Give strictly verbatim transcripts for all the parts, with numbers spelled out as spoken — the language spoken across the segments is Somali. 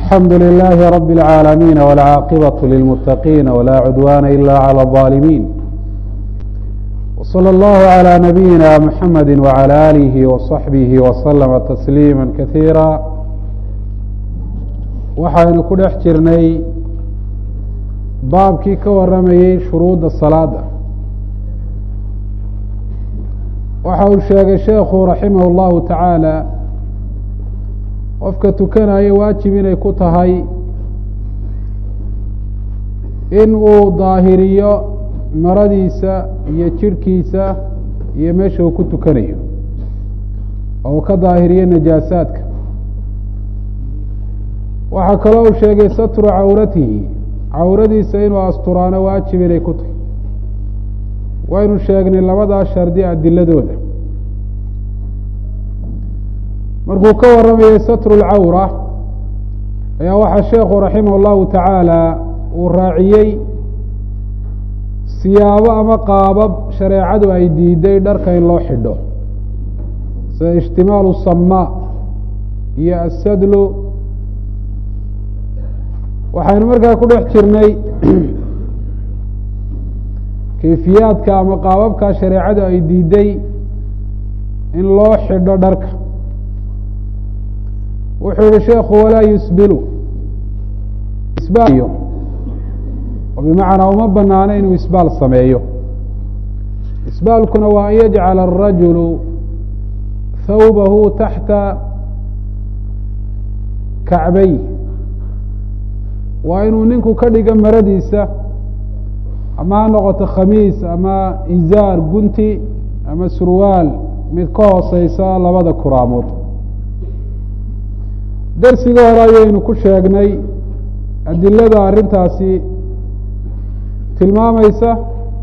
الحمد لله رب العالمين والعاقبة للمتقين ولا عدوان إلا على الظالمين وصلى الله على نبينا محمد وعلى آله وصحبه وسلم تسليما كثيرا waxaynu ku dhex jirnay baabkii ka waramayey shuruudda salaada waxa uu sheegay sheekhu raximah اllahu tacaala qofka tukanaya waajib inay ku tahay in uu daahiriyo maradiisa iyo jirhkiisa iyo meesha uu ku tukanayo oo uu ka daahiriyo najaasaadka waxaa kaloo uu sheegay satru cawratihi cawradiisa inuu asturaano waajib inay ku tahay waynu sheegnay labadaa shardi adiladooda markuu ka waramayay satru lcawra ayaa waxaa sheekhu raximah اllahu tacaala uu raaciyey siyaabo ama qaabab shareecadu ay diiday dharka in loo xidho sida ijtimaalu samaa iyo asadlu waxaynu markaa ku dhex jirnay kayfiyaadka ama qaababka shareecadu ay diiday in loo xidho dharka wuxuu yihi sheekhu walaa yusbilu isbaaliyo oo bimacnaa uma banaano inuu isbaal sameeyo isbaalkuna waa an yajcala arajulu thawbahu taxta kacbay waa inuu ninku ka dhigo maradiisa ama ha noqoto khamiis ama izaar gunti ama surwaal mid ka hooseysa labada kuraamood darsiga hore ayaynu ku sheegnay adilada arrintaasi tilmaamaysa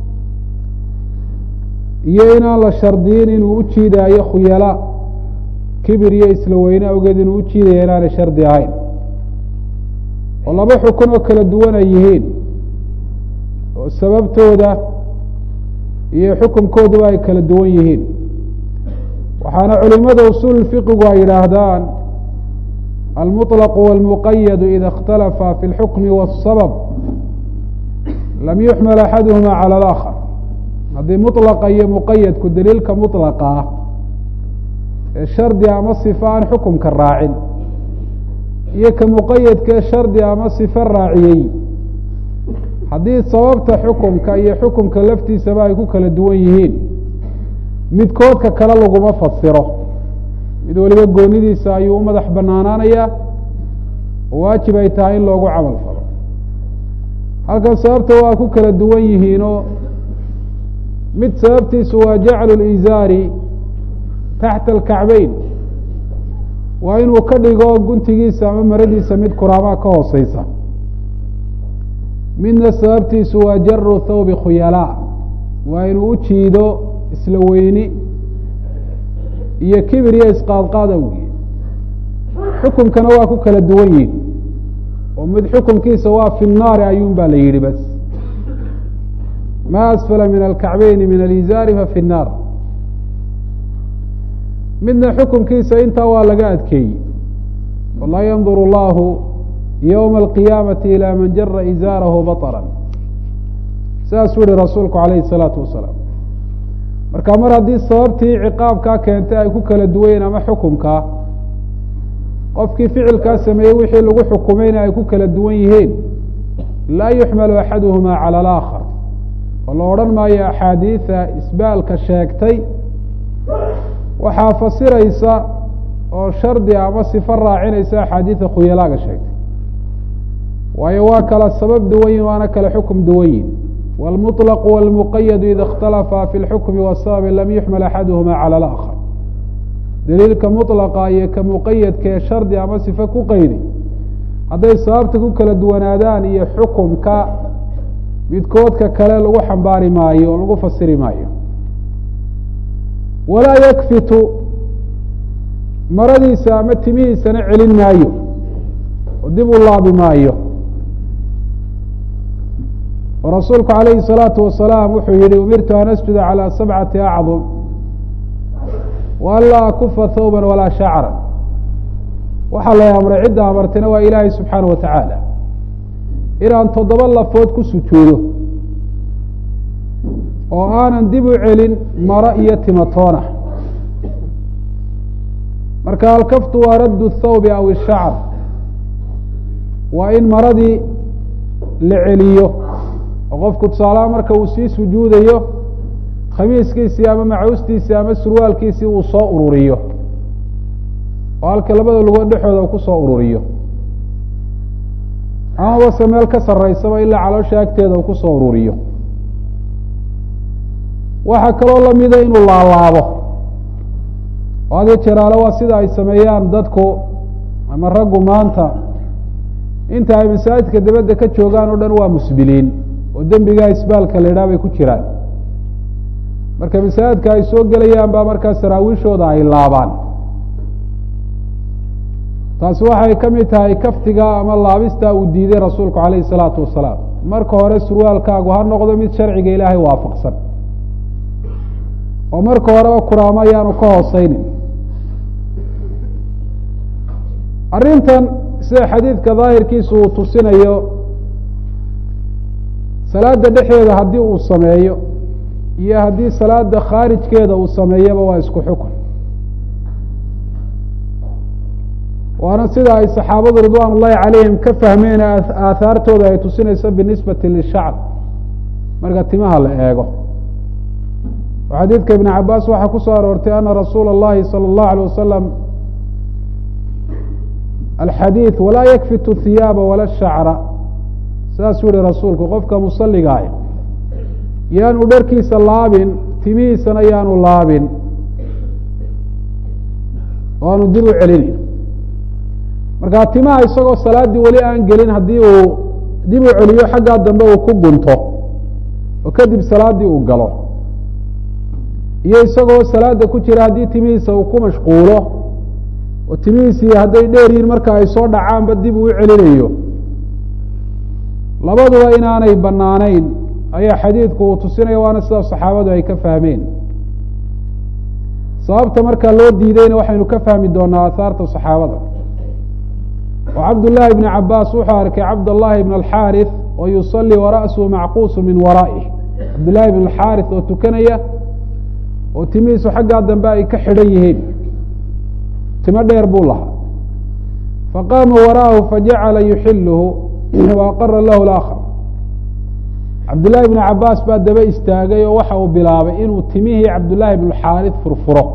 iyo inaan la shardiyin inuu u jiidaayo khuyala kibir iyo isla weyne awgeed inuu u jiidaya inaanay shardi ahayn oo laba xukun oo kala duwan ay yihiin oo sababtooda iyo xukunkooduba ay kala duwan yihiin waxaana culimada usuul fiqigu ay yidhaahdaan almuطlq wاlmuqayadu ida اkhtalafa fi اlxukmi wالsabab lam yuxmal axaduhuma calى اlآkhar haddii muطlaqa iyo muqayadku daliilka muطlaqa ah ee shardi ama sifa aan xukumka raacin iyo ka muqayadkee shardi ama sife raaciyey haddii sababta xukumka iyo xukumka laftiisaba ay ku kala duwan yihiin midkoodka kale laguma fasiro mid waliba goonidiisa ayuu u madax banaanaanayaa oo waajib ay tahay in loogu camal falo halkan sababta waa ku kala duwan yihiinoo mid sababtiisu waa jaclu lizaari taxta alkacbeyn waa inuu ka dhigo guntigiisa ama maradiisa mid kuraamaa ka hooseysa midna sababtiisu waa jaru thawbi khuyalaa waa inuu u jiido isla weyni iyo kibir iyo isqaadqaad awgii xukunkana waa ku kala duwan yihin oo mid xukunkiisa waa fi nnaari ayuun baa la yidhi bas ma asfala min alkacbeyni min alizaari fa fi nnaar midna xukunkiisa intaa waa laga adkeeyey walaa yandur allahu ywma alqiyaamati ilaa man jara izaarahu baطra saasuu yihi rasuulku calayhi الsalaatu wasalaam marka mar haddii sababtii ciqaabkaa keentay ay ku kala duwayeen ama xukumkaa qofkii ficilkaa sameeyey wixii lagu xukumayna ay ku kala duwan yihiin laa yuxmalu axaduhuma calى اlآkhar oo la odhan maayo axaadiida isbaalka sheegtay waxaa fasiraysa oo shardi ama sifo raacinaysa axaadiida khuyalaaga sheegtay waayo waa kala sabab duwan yihin waana kala xukum duwan yihin wاlmuطlq wاlmuqayadu ida اkhtalafa fi اlxukmi wالsababi lam yuxmal axaduhuma calى اlآkhar daliilka muطlaqa iyo ka muqayadkaee shardi ama sifo ku qaydi hadday sababta ku kala duwanaadaan iyo xukumka midkoodka kale lagu xambaari maayo oo lagu fasiri maayo walaa yakfitu maradiisa ama timihiisana celin maayo oo dib u laabi maayo oo rasuulku calayhi الsalaatu wasalaam wuxuu yihi umirtu an asjuda calى sabcati acdum wa an laa akufa thawba walaa shacra waxaa la amray cidda amartayna waa ilaahay subxaana wa tacaala inaan toddoba lafood ku sujuudo oo aanan dib u celin maro iyo timatoona marka alkaftu waa raddu thawbi aw ishacr waa in maradii la celiyo oo qofku tusaalaha marka uu sii sujuudayo khamiiskiisii ama macuustiisii ama surwaalkiisii uu soo ururiyo oo halka labada lugood dhexooda uu ku soo ururiyo amaba se meel ka sarraysaba ilaa caloosha agteeda uu ku soo ururiyo waxaa kaloo lamida inuu laalaabo oo hadiyo jeraale waa sida ay sameeyaan dadku ama raggu maanta inta ay masaajidka dabadda ka joogaan oo dhan waa musbiliin oo dembigaa isbaalka la idhaha bay ku jiraan marka masaajidka ay soo gelayaan baa markaa saraawiishooda ay laabaan taasi waxay ka mid tahay kaftiga ama laabista uu diiday rasuulku calayhi salaatu wasalaam marka hore surwaalkaagu ha noqdo mid sharciga ilaahay waafaqsan oo marka horeba kuraamo ayaanu ka hooseynin arrintan sida xadiidka daahirkiisu uu tusinayo salaada dhexeeda haddii uu sameeyo iyo haddii salaada khaarijkeeda uu sameeyaba waa isku xukun waana sida ay saxaabadu ridwaan ullahi calayhim ka fahmeen aahaartooda ay tusinayso binisbati lishacr marka timaha la eego oo xadiidka ibn cabaas waxaa ku soo aroortay ana rasuula اllahi salى اllahu alيه wasalam alxadiid walaa yakfitu hiyaaba wala shacra saasuu yihi rasuulku qofka musaligaah yaanu dharkiisa laabin timihiisana yaanu laabin oo aanu dib u celinin markaa timaha isagoo salaaddii weli aan gelin haddii uu dib u celiyo xaggaa dambe uu ku gunto oo kadib salaaddii uu galo iyo isagoo salaada ku jira haddii timihiisa uu ku mashquulo oo timihiisii hadday dheer yihin marka ay soo dhacaanba dib uu u celinayo labaduba inaanay banaanayn ayaa xadiidku uu tusinaya waana sidaa saxaabadu ay ka fahmeen sababta markaa loo diidayna waxaynu ka fahmi doonaa aahaarta saxaabada oo cabdullaahi ibni cabaas wuxuu arkay cabdallahi ibn alxaarith oo yusalii wara'suhu macquusu min waraa'ih cabdullahi ibn alxaarith oo tukanaya oo timihiisu xaggaa dambe ay ka xidhan yihiin timo dheer buu lahaa faqaama wara'ahu fajacala yuxiluhu waaqara lahu laakhar cabdullaahi ibnu cabaas baa daba istaagay oo waxa uu bilaabay inuu timihii cabdullaahi ibnu xaarith furfuro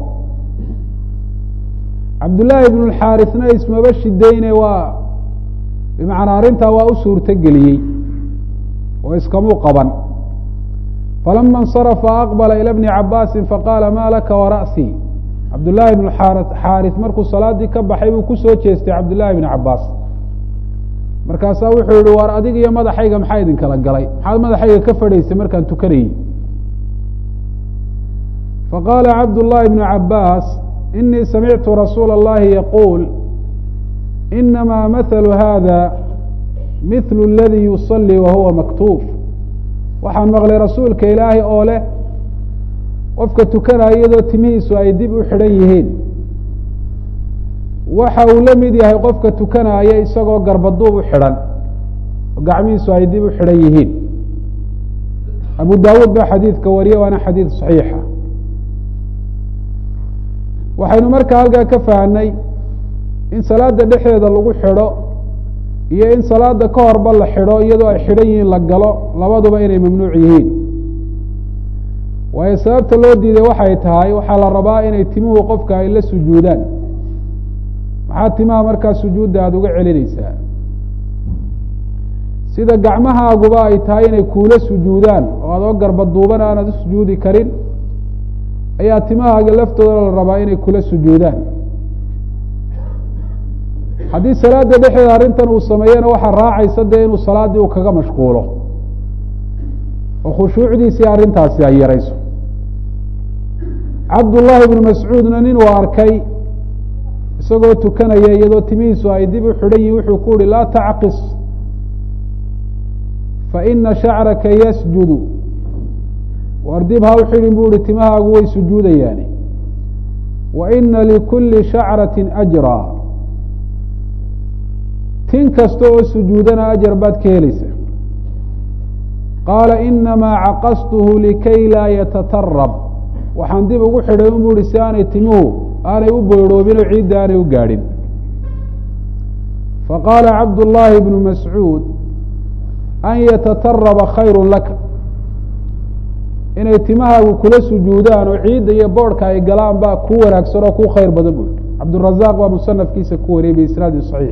cabdullaahi ibnu xaarithna ismaba shidayne waa bimacnaa arrintaa waa u suurto geliyey oo iskamuu qaban falama insarafa aqbala ila bni cabaasin faqaala ma laka wara'sii cabdullaahi ibnu xaarith markuu salaaddii ka baxay buu kusoo jeestay cabdullaahi ibni cabaas markaasaa wuxuu yihi waar adig iyo madaxayga maxaa idin kala galay maxaad madaxayga ka fadhaysay markaan tukanayey faqaala cabdullaahi ibnu cabaas inii samictu rasuula اllahi yaquul inamaa mathalu hada mithlu اladii yusalii wahuwa maktuuf waxaan maqlay rasuulka ilaahay oo leh qofka tukanaya iyadoo timihiisu ay dib u xidhan yihiin waxa uu la mid yahay qofka tukanaya isagoo garbaduub u xidhan oo gacmihiisu ay dib u xidhan yihiin abu daawuud baa xadiidka wariye waana xadiid saxiixa waxaynu markaa halkaa ka fahnay in salaada dhexdeeda lagu xidho iyo in salaada ka horba la xidho iyadoo ay xidhan yihiin la galo labaduba inay mamnuuc yihiin waayo sababta loo diiday waxay tahay waxaa la rabaa inay timuhu qofka ay la sujuudaan maxaa timaha markaa sujuudda aada uga celinaysaa sida gacmahaaguba ay tahay inay kuula sujuudaan oo adoo garba duuban aanad u sujuudi karin ayaa timahaaga laftooda la rabaa inay kula sujuudaan haddii salaada dhexdeeda arrintan uu sameeyana waxaa raacaysa dee inuu salaaddii uu kaga mashquulo oo khushuucdiisii arrintaasi ay yarayso cabdullaahi ibnu mascuudna nin uu arkay isagoo tukanaya iyadoo timihiisu ay dib u xidhan yihin wuxuu ku uhi laa tacqis faina shacraka yasjudu war dib ha u xidhin bu uhi timahaagu way sujuudayaani wa ina likuli shacrati ajraa tin kasta oo sujuudana ajar baad ka helaysa qaala inamaa caqastuhu likay laa yatatarab waxaan dib ugu xidhay un bu uhi si aanay timuhu aanay u boodhoobin oo ciidda aanay u gaadhin faqaala cabdullaahi bnu mascuud an yatataraba khayru laka inay timahaagu kula sujuudaan oo ciidda iyo boodhka ay galaan baa ku wanaagsan oo ku khayr badan bui cabdurazaaq baa musanafkiisa ku wariyey biisnaadi saxiix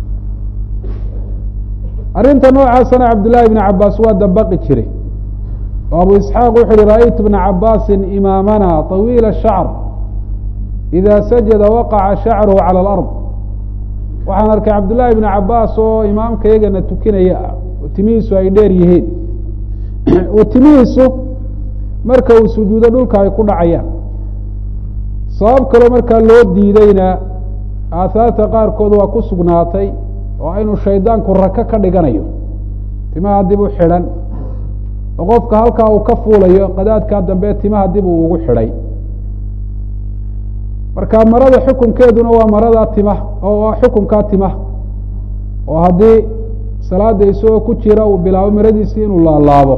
arrinta noocaasana cabdullaahi bni cabaas waa dabaqi jiray oo abu isxaaq wuxu uhi ra'aytu bna cabaasin imaamana طawiila shacr ida sajada waqaca shacruhu calى alard waxaan arkay cabdullaahi bni cabaas oo imaamka iyagana tukinaya ah oo timihiisu ay dheer yihiin oo timihiisu marka uu sujuudo dhulka ay ku dhacayaan sabab kaloo markaa loo diideyna aahaarta qaarkood waa ku sugnaatay oo inuu shaydaanku raka ka dhiganayo timaha dib u xidhan oo qofka halkaa uu ka fuulayo qadaadkaa dambe timaha dib uu ugu xidhay marka marada xukunkeeduna waa marada timaha oo waa xukunkaa timaha oo haddii salaada isagoo ku jira uu bilaabo maradiisii inuu laalaabo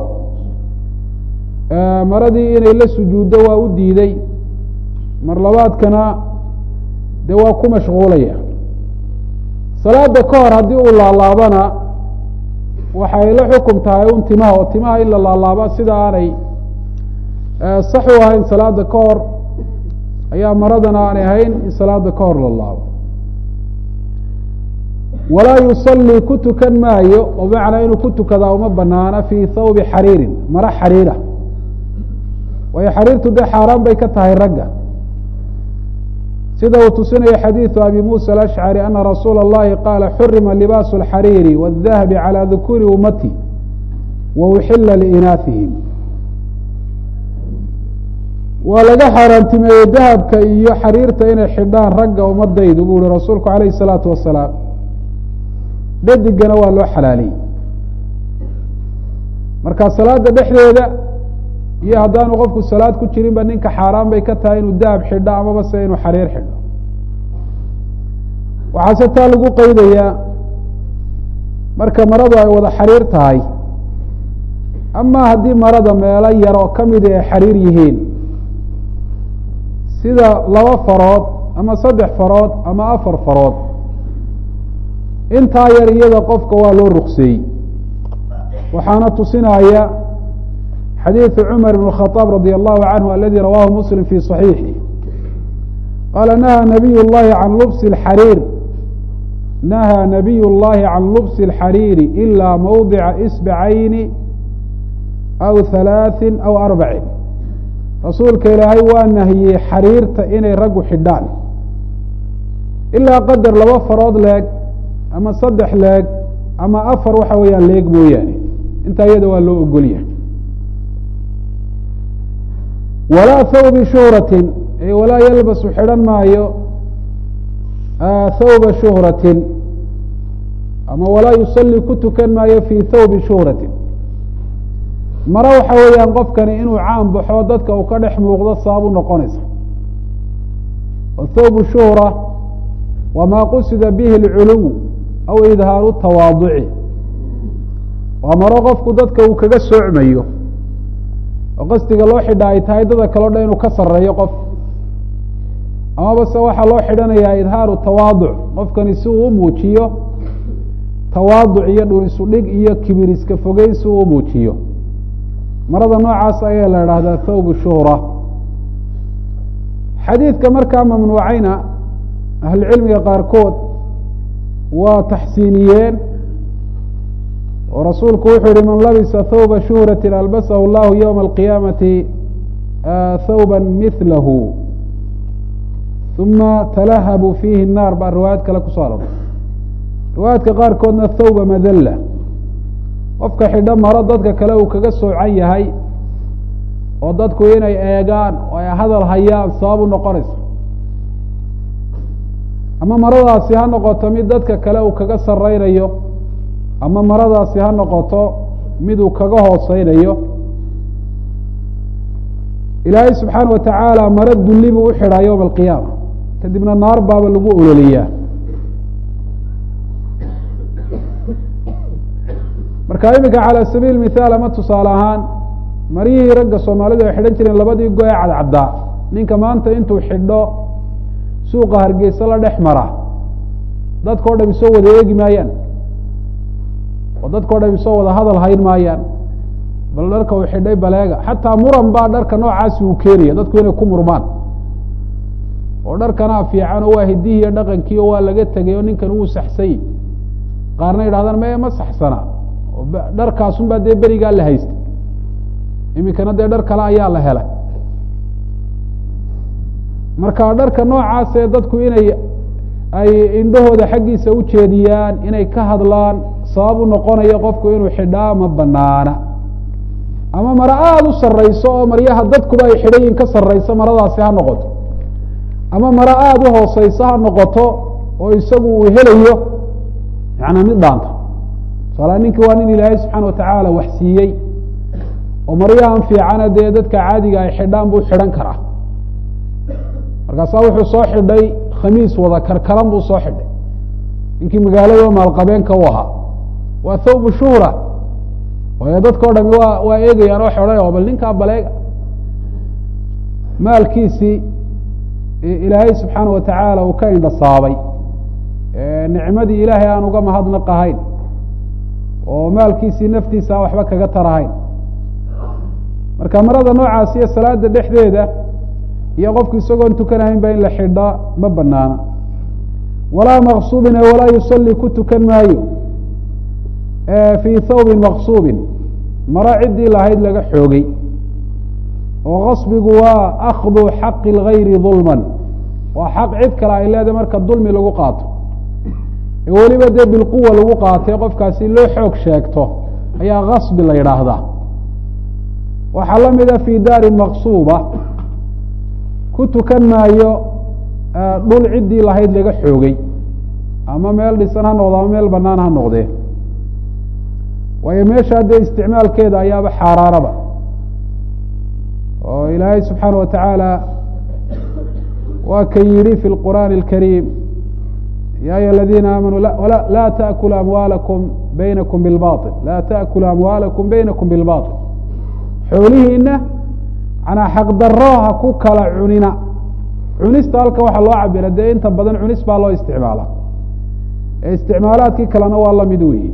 maradii inay la sujuuddo waa u diiday mar labaadkana dee waa ku mashquulaya salaada ka hor haddii uu laalaabana waxay la xukum tahay un timaha oo timaha in la laalaaba sida aanay sax u ahayn salaada ka hor ayaa maradana aanay ahayn in salaada ka hor la laabo walaa yusalii ku tukan maayo oo macnaa inuu ku tukadaa uma banaana fii thawbi xariirin mara xariira waayo xariirtu dee xaaraan bay ka tahay ragga sida uu tusinaya xadiiثu abi muسى الأشcري أna rasuula الlahi qaala xurima libaaس الxariiri والdahabi عalى dukuri umati wauxila liinaahihim waa laga xaaraantimeeyey dahabka iyo xariirta inay xidhaan ragga umadaydu buu hi rasuulku alayه الsalaaةu wasalaam dhadigana waa loo xalaaliyey marka salaada dhexdeeda iyo haddaanu qofku salaad ku jirin ba ninka xaaraan bay ka tahay inuu dahab xidho amaba se inuu xariir xidho waxaa se taa lagu qeydayaa marka maradu ay wada xariir tahay ama haddii marada meelo yar oo kamida ay xariir yihiin sida laba farood ama saddex farood ama afar farood intaa yar iyada qofka waa loo rukseeyey waxaana tusinaya xadiiثu cmar بن الخطاaب radي الlahu عanهu aladi rawaahu mslim fي صaxiixi qaala nahaa nabiy اllahi can lubs اxariir nahaa nabiy اllahi can lubsi اlxariiri ilaa mawdica isbacayni aw halaaثi aw arbacin rasuulka ilaahay waa nahiyey xariirta inay raggu xidhaan ilaa qadar laba farood leeg ama saddex leeg ama afar waxa weeyaan leeg mooyaane intaa iyada waa loo ogolyahay walaa thawbi shuhratin walaa yalbasu xidhan maayo thawba shuhratin ama walaa yusalli ku tukan maayo fii thawbi shuhratin mare waxa weeyaan qofkani inuu caan baxo dadka uu ka dhex muuqdo sabab u noqonaysa oo thawbu shuhra wamaa qusida bihi اlculuw aw idhaaru tawaaduci waa maro qofku dadka uu kaga soocmayo oo qasdiga loo xidha ay tahay dada kaleo dhan inuu ka sareeyo qof amaba se waxaa loo xidhanayaa idhaaru tawaaduc qofkani si uu u muujiyo tawaaduc iyo dhul isu dhig iyo kibir iska fogeyn si uu u muujiyo marada noocaas ayaa la idhaahdaa thawbu shuhra xadiidka markaa mamnuucayna ahlucilmiga qaarkood waa taxsiiniyeen oo rasuulku wuxuu yihi man labisa thawba shuhrati albasahu llahu ywma alqiyaamati thawba milahu uma talahabu fiihi الnaar baa riwaayad kale kusoo arortay riwaayaadka qaarkoodna thawba madalla qofka xidho maro dadka kale uu kaga soocan yahay oo dadku inay eegaan oo ay hadal hayaan sabab u noqonaysa ama maradaasi ha noqoto mid dadka kale uu kaga sareynayo ama maradaasi ha noqoto mid uu kaga hooseynayo ilaahay subxaana watacaala maro dulli buu u xidhaa yowma alqiyaama kadibna naar baaba lagu ololiyaa marka imika calى sabiil mithaal ama tusaale ahaan maryihii ragga soomaalida ay xidhan jireen labadii go ee cadcaddaa ninka maanta intuu xidho suuqa hargeysa la dhex mara dadkao dham isoo wada eegi maayaan oo dadkao dham isoo wada hadal hayn maayaan bal dharka uu xidhay baleega xataa muran baa dharka noocaasi uu keenaya dadku inay ku murmaan oo dharkanaa fiican oo waa hidihii iyo dhaqankii oo waa laga tegay oo ninkan wuu saxsay qaarna yidhahdaan maya ma saxsana dharkaasun baa dee berigaa la haystay imikana dee dhar kale ayaa la helay marka dharka noocaas ee dadku inay ay indhahooda xaggiisa u jeediyaan inay ka hadlaan sabab u noqonayo qofku inuu xidhaa ma banaana ama maro aada u sarrayso oo maryaha dadkuba ay xidhayin ka sarrayso maradaasi ha noqoto ama maro aada u hooseyso ha noqoto oo isagu uu helayo macnaa mid dhaanta tusaala ninkii waa nin ilaahay subxaana watacaala wax siiyey oo maryahan fiicana dee dadka caadiga ay xidhaan buu xidhan karaa markaasaa wuxuu soo xidhay khamiis wada karkaran buu soo xidhay ninkii magaalada maalqabeenka u ahaa waa thawbu shuhra waayo dadkao dhami waa waa eegayaan oo xidhay oo bal ninkaa baleega maalkiisii ilaahay subxaana watacaala uu ka indhasaabay nicmadii ilaahay aan uga mahadnaq ahayn oo maalkiisii naftiisa waxba kaga tarahayn marka marada noocaas iyo salaada dhexdeeda iyo qofku isagoon tukanahayn ba in la xidhaa ma banaana walaa maqsuubin walaa yusalli ku tukan maayo fii thawbin maqsuubin maro ciddii lahayd laga xoogay oo qasbigu waa akdu xaqi lgayri dulman waa xaq cid kale ay leedahay marka dulmi lagu qaato ee weliba dee bilquwa lagu qaatay qofkaasi loo xoog sheegto ayaa qasbi la yidhaahdaa waxaa la mida fii daarin maqsuuba ku tukan maayo dhul ciddii lahayd laga xoogay ama meel dhisan ha noqdo ama meel banaan ha noqdee waayo meeshaa dee isticmaalkeeda ayaaba xaaraanaba oo ilaahay subxaana watacaala waa ka yihi fi lqur'aani اlkariim ya ayuha aladiina aamanuu laa taأkulu amwaalakum baynakum bilbaطil laa taأkulu amwaalakum baynakum bilbaطil xoolihiina manaa xaqdaro ha ku kala cunina cunista halka waxaa loo cabira dee inta badan cunis baa loo isticmaala ee isticmaalaadkii kalena waa lamid weyi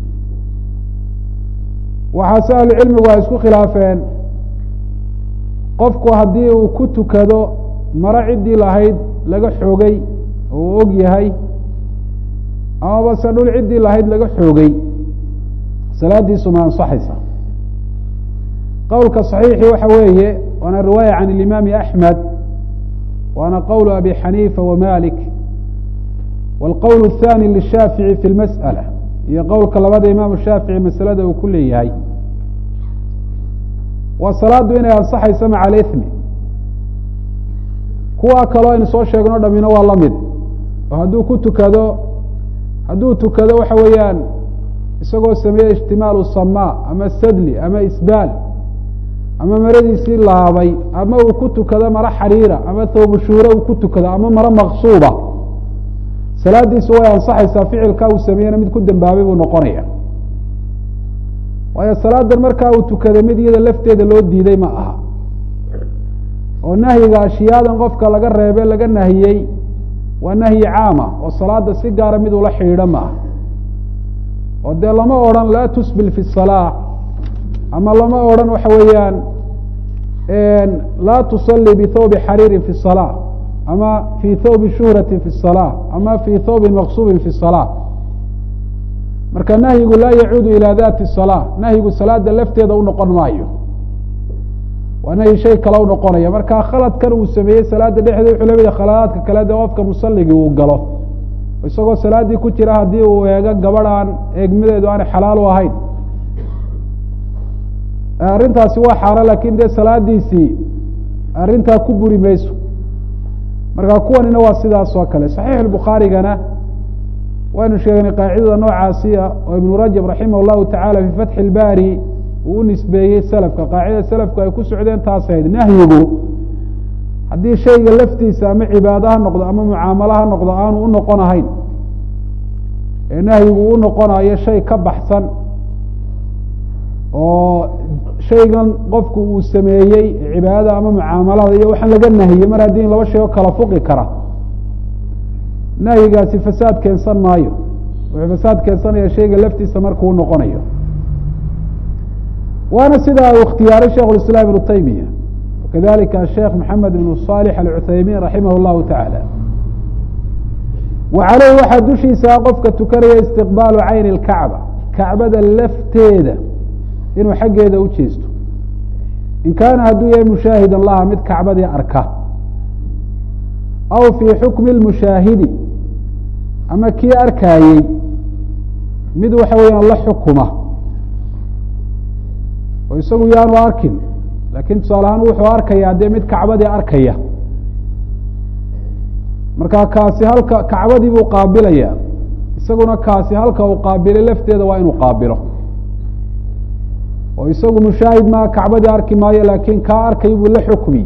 waxaase ahlucilmigu ay isku khilaafeen qofku haddii uu ku tukado maro ciddii lahayd laga xoogay oo uu og yahay amaba se dhul ciddii lahayd laga xoogay salaadiisu ma ansaxaysa qowlka صaxiixi waxa weeye waana riwaaya can اlimaami axmed waana qowl abi xaniifa wamalik wاlqowl الthani lishaafici fi اlmasأala iyo qowlka labada imaam shaafici masalada uu ku leeyahay waa salaadu inay ansaxayso maca alithmi kuwa kaloo aynu soo sheegno dhamina waa la mid oo hadduu ku tukado hadduu tukado waxa weeyaan isagoo sameeye ijtimaalu samaa ama sadli ama isbaal ama maradiisii laabay ama uu ku tukado maro xariira ama thawbu shuura uu ku tukado ama maro maqsuuba salaadiisu way ansaxaysaa ficilkaa uu sameeyena mid ku dambaabay buu noqonaya waayo salaadan markaa uu tukaday mid iyada lafteeda loo diiday ma aha oo nahyiga ashiyaadan qofka laga reebe laga nahiyey waa nahyi caama oo salaada si gaara mid ula xidhiidho ma aha oo dee lama odhan laa tusbil fi salaa ama lama odhan waxa weeyaan laa tusalli bithawbi xariirin fi salaa ama fi thawbi shuhrati fi salaa ama fi thawbin maqsuubin fi salaa marka nahyigu laa yacuudu ilaa dati salaa nahyigu salaada lafteeda u noqon maayo waa nahyi shay kale u noqonaya marka khaladkan uu sameeyey salaada dhexdeeda wuxuu lamid khaladaadka kale dee qofka musalligii uu galo isagoo salaaddii ku jira haddii uu eego gabadhaan eegmadeedu aanay xalaal u ahayn arrintaasi waa xaaraan lakin dee salaadiisii arrintaa ku buri mayso marka kuwanina waa sidaas oo kale صaxiix bukhaarigana waynu sheegnay qaacidada noocaasiya oo ibnu rajab raximah اllahu tacala fi fatxi اlbari uu u nisbeeyey selafka qaacida selafku ay ku socdeen taas ahayd nahyigu haddii shayga laftiisa ama cibaado ha noqdo ama mucaamalo ha noqdo aanu u noqon ahayn ee nahyigu u noqonayo shay ka baxsan oo shaygan qofku uu sameeyey cibaadada ama mucaamalada iyo waxaan laga nahiyey mar haddii laba shay oo kala fuqi kara nahyigaasi fasaad keensan maayo wuxuu fasaad keensanaya shayga laftiisa markuu noqonayo waana sidaa uu ikhtiyaaray sheikh اiسلام iبnu taymiya wakadalika sheekh maxamed ibn صالح alcuthaymin raximah الlahu taعalى wa caleyh waxaa dushiisa qofka tukanaya istiqbaalu cayni اlkacba kacbada lafteeda inuu xaggeeda u jeesto in kaana hadduu yahay mushaahidan laha mid kacbadii arka aw fii xukmi اlmushaahidi ama kii arkaayey mid waxa weeyaan la xukuma oo isagu yaanu arkin laakiin tusaale ahaan wuxuu arkayaa dee mid kacbadii arkaya markaa kaasi halka kacbadii buu qaabilaya isaguna kaasi halka uu qaabilay lafteeda waa inuu qaabilo oo isagu mushaahid maa kacbadii arki maayo laakiin kaa arkay buu la xukmi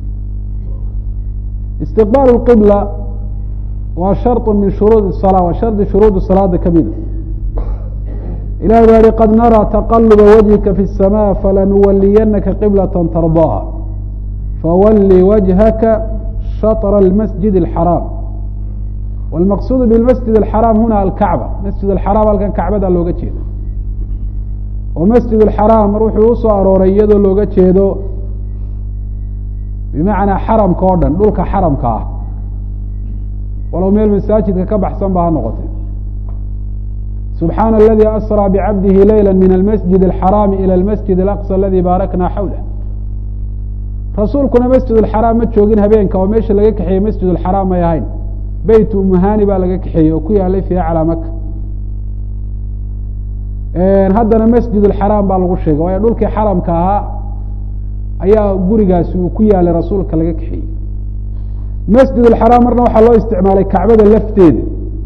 istiqbaal اqibla waa sharط min shuruud الsalaa waa shardi shuruudi salaada kamida ilahi baa yihi qad naraa taqaluba wajhika fi الsamاء falanuwaliyanaka qiblaة tardaaha fawali wajhaka shaطr اlmasjid الxaraam wاlmaqsuud bاlmasjid الxaraam huna alkacba masjid اxaraam halkan kacbada looga jeeda oo masjid اxaraam wuxuu usoo arooray iyadoo looga jeedo bimacnaa xaramka oo dhan dhulka xaramka ah walow meel masaajidka ka baxsan ba ha noqotay subxaana aladi asrى bcabdihi leyla min almasjid اxaraami ilى اlmasjid اlaqصى aladi baarakna xawlah rasuulkuna masjid اxaraam ma joogin habeenka oo meesha laga kaxeeyey masjid اxaraam may ahayn beyt umuhani baa laga kaxeeyey oo ku yaalay fi aclى maka haddana masjid اxaraam baa lagu sheegay waayo dhulkii xaramka ahaa ayaa gurigaasi uu ku yaalay rasuulka laga kaxeeyey masjid اxaraam marna waxaa loo isticmaalay kacbada lafteeda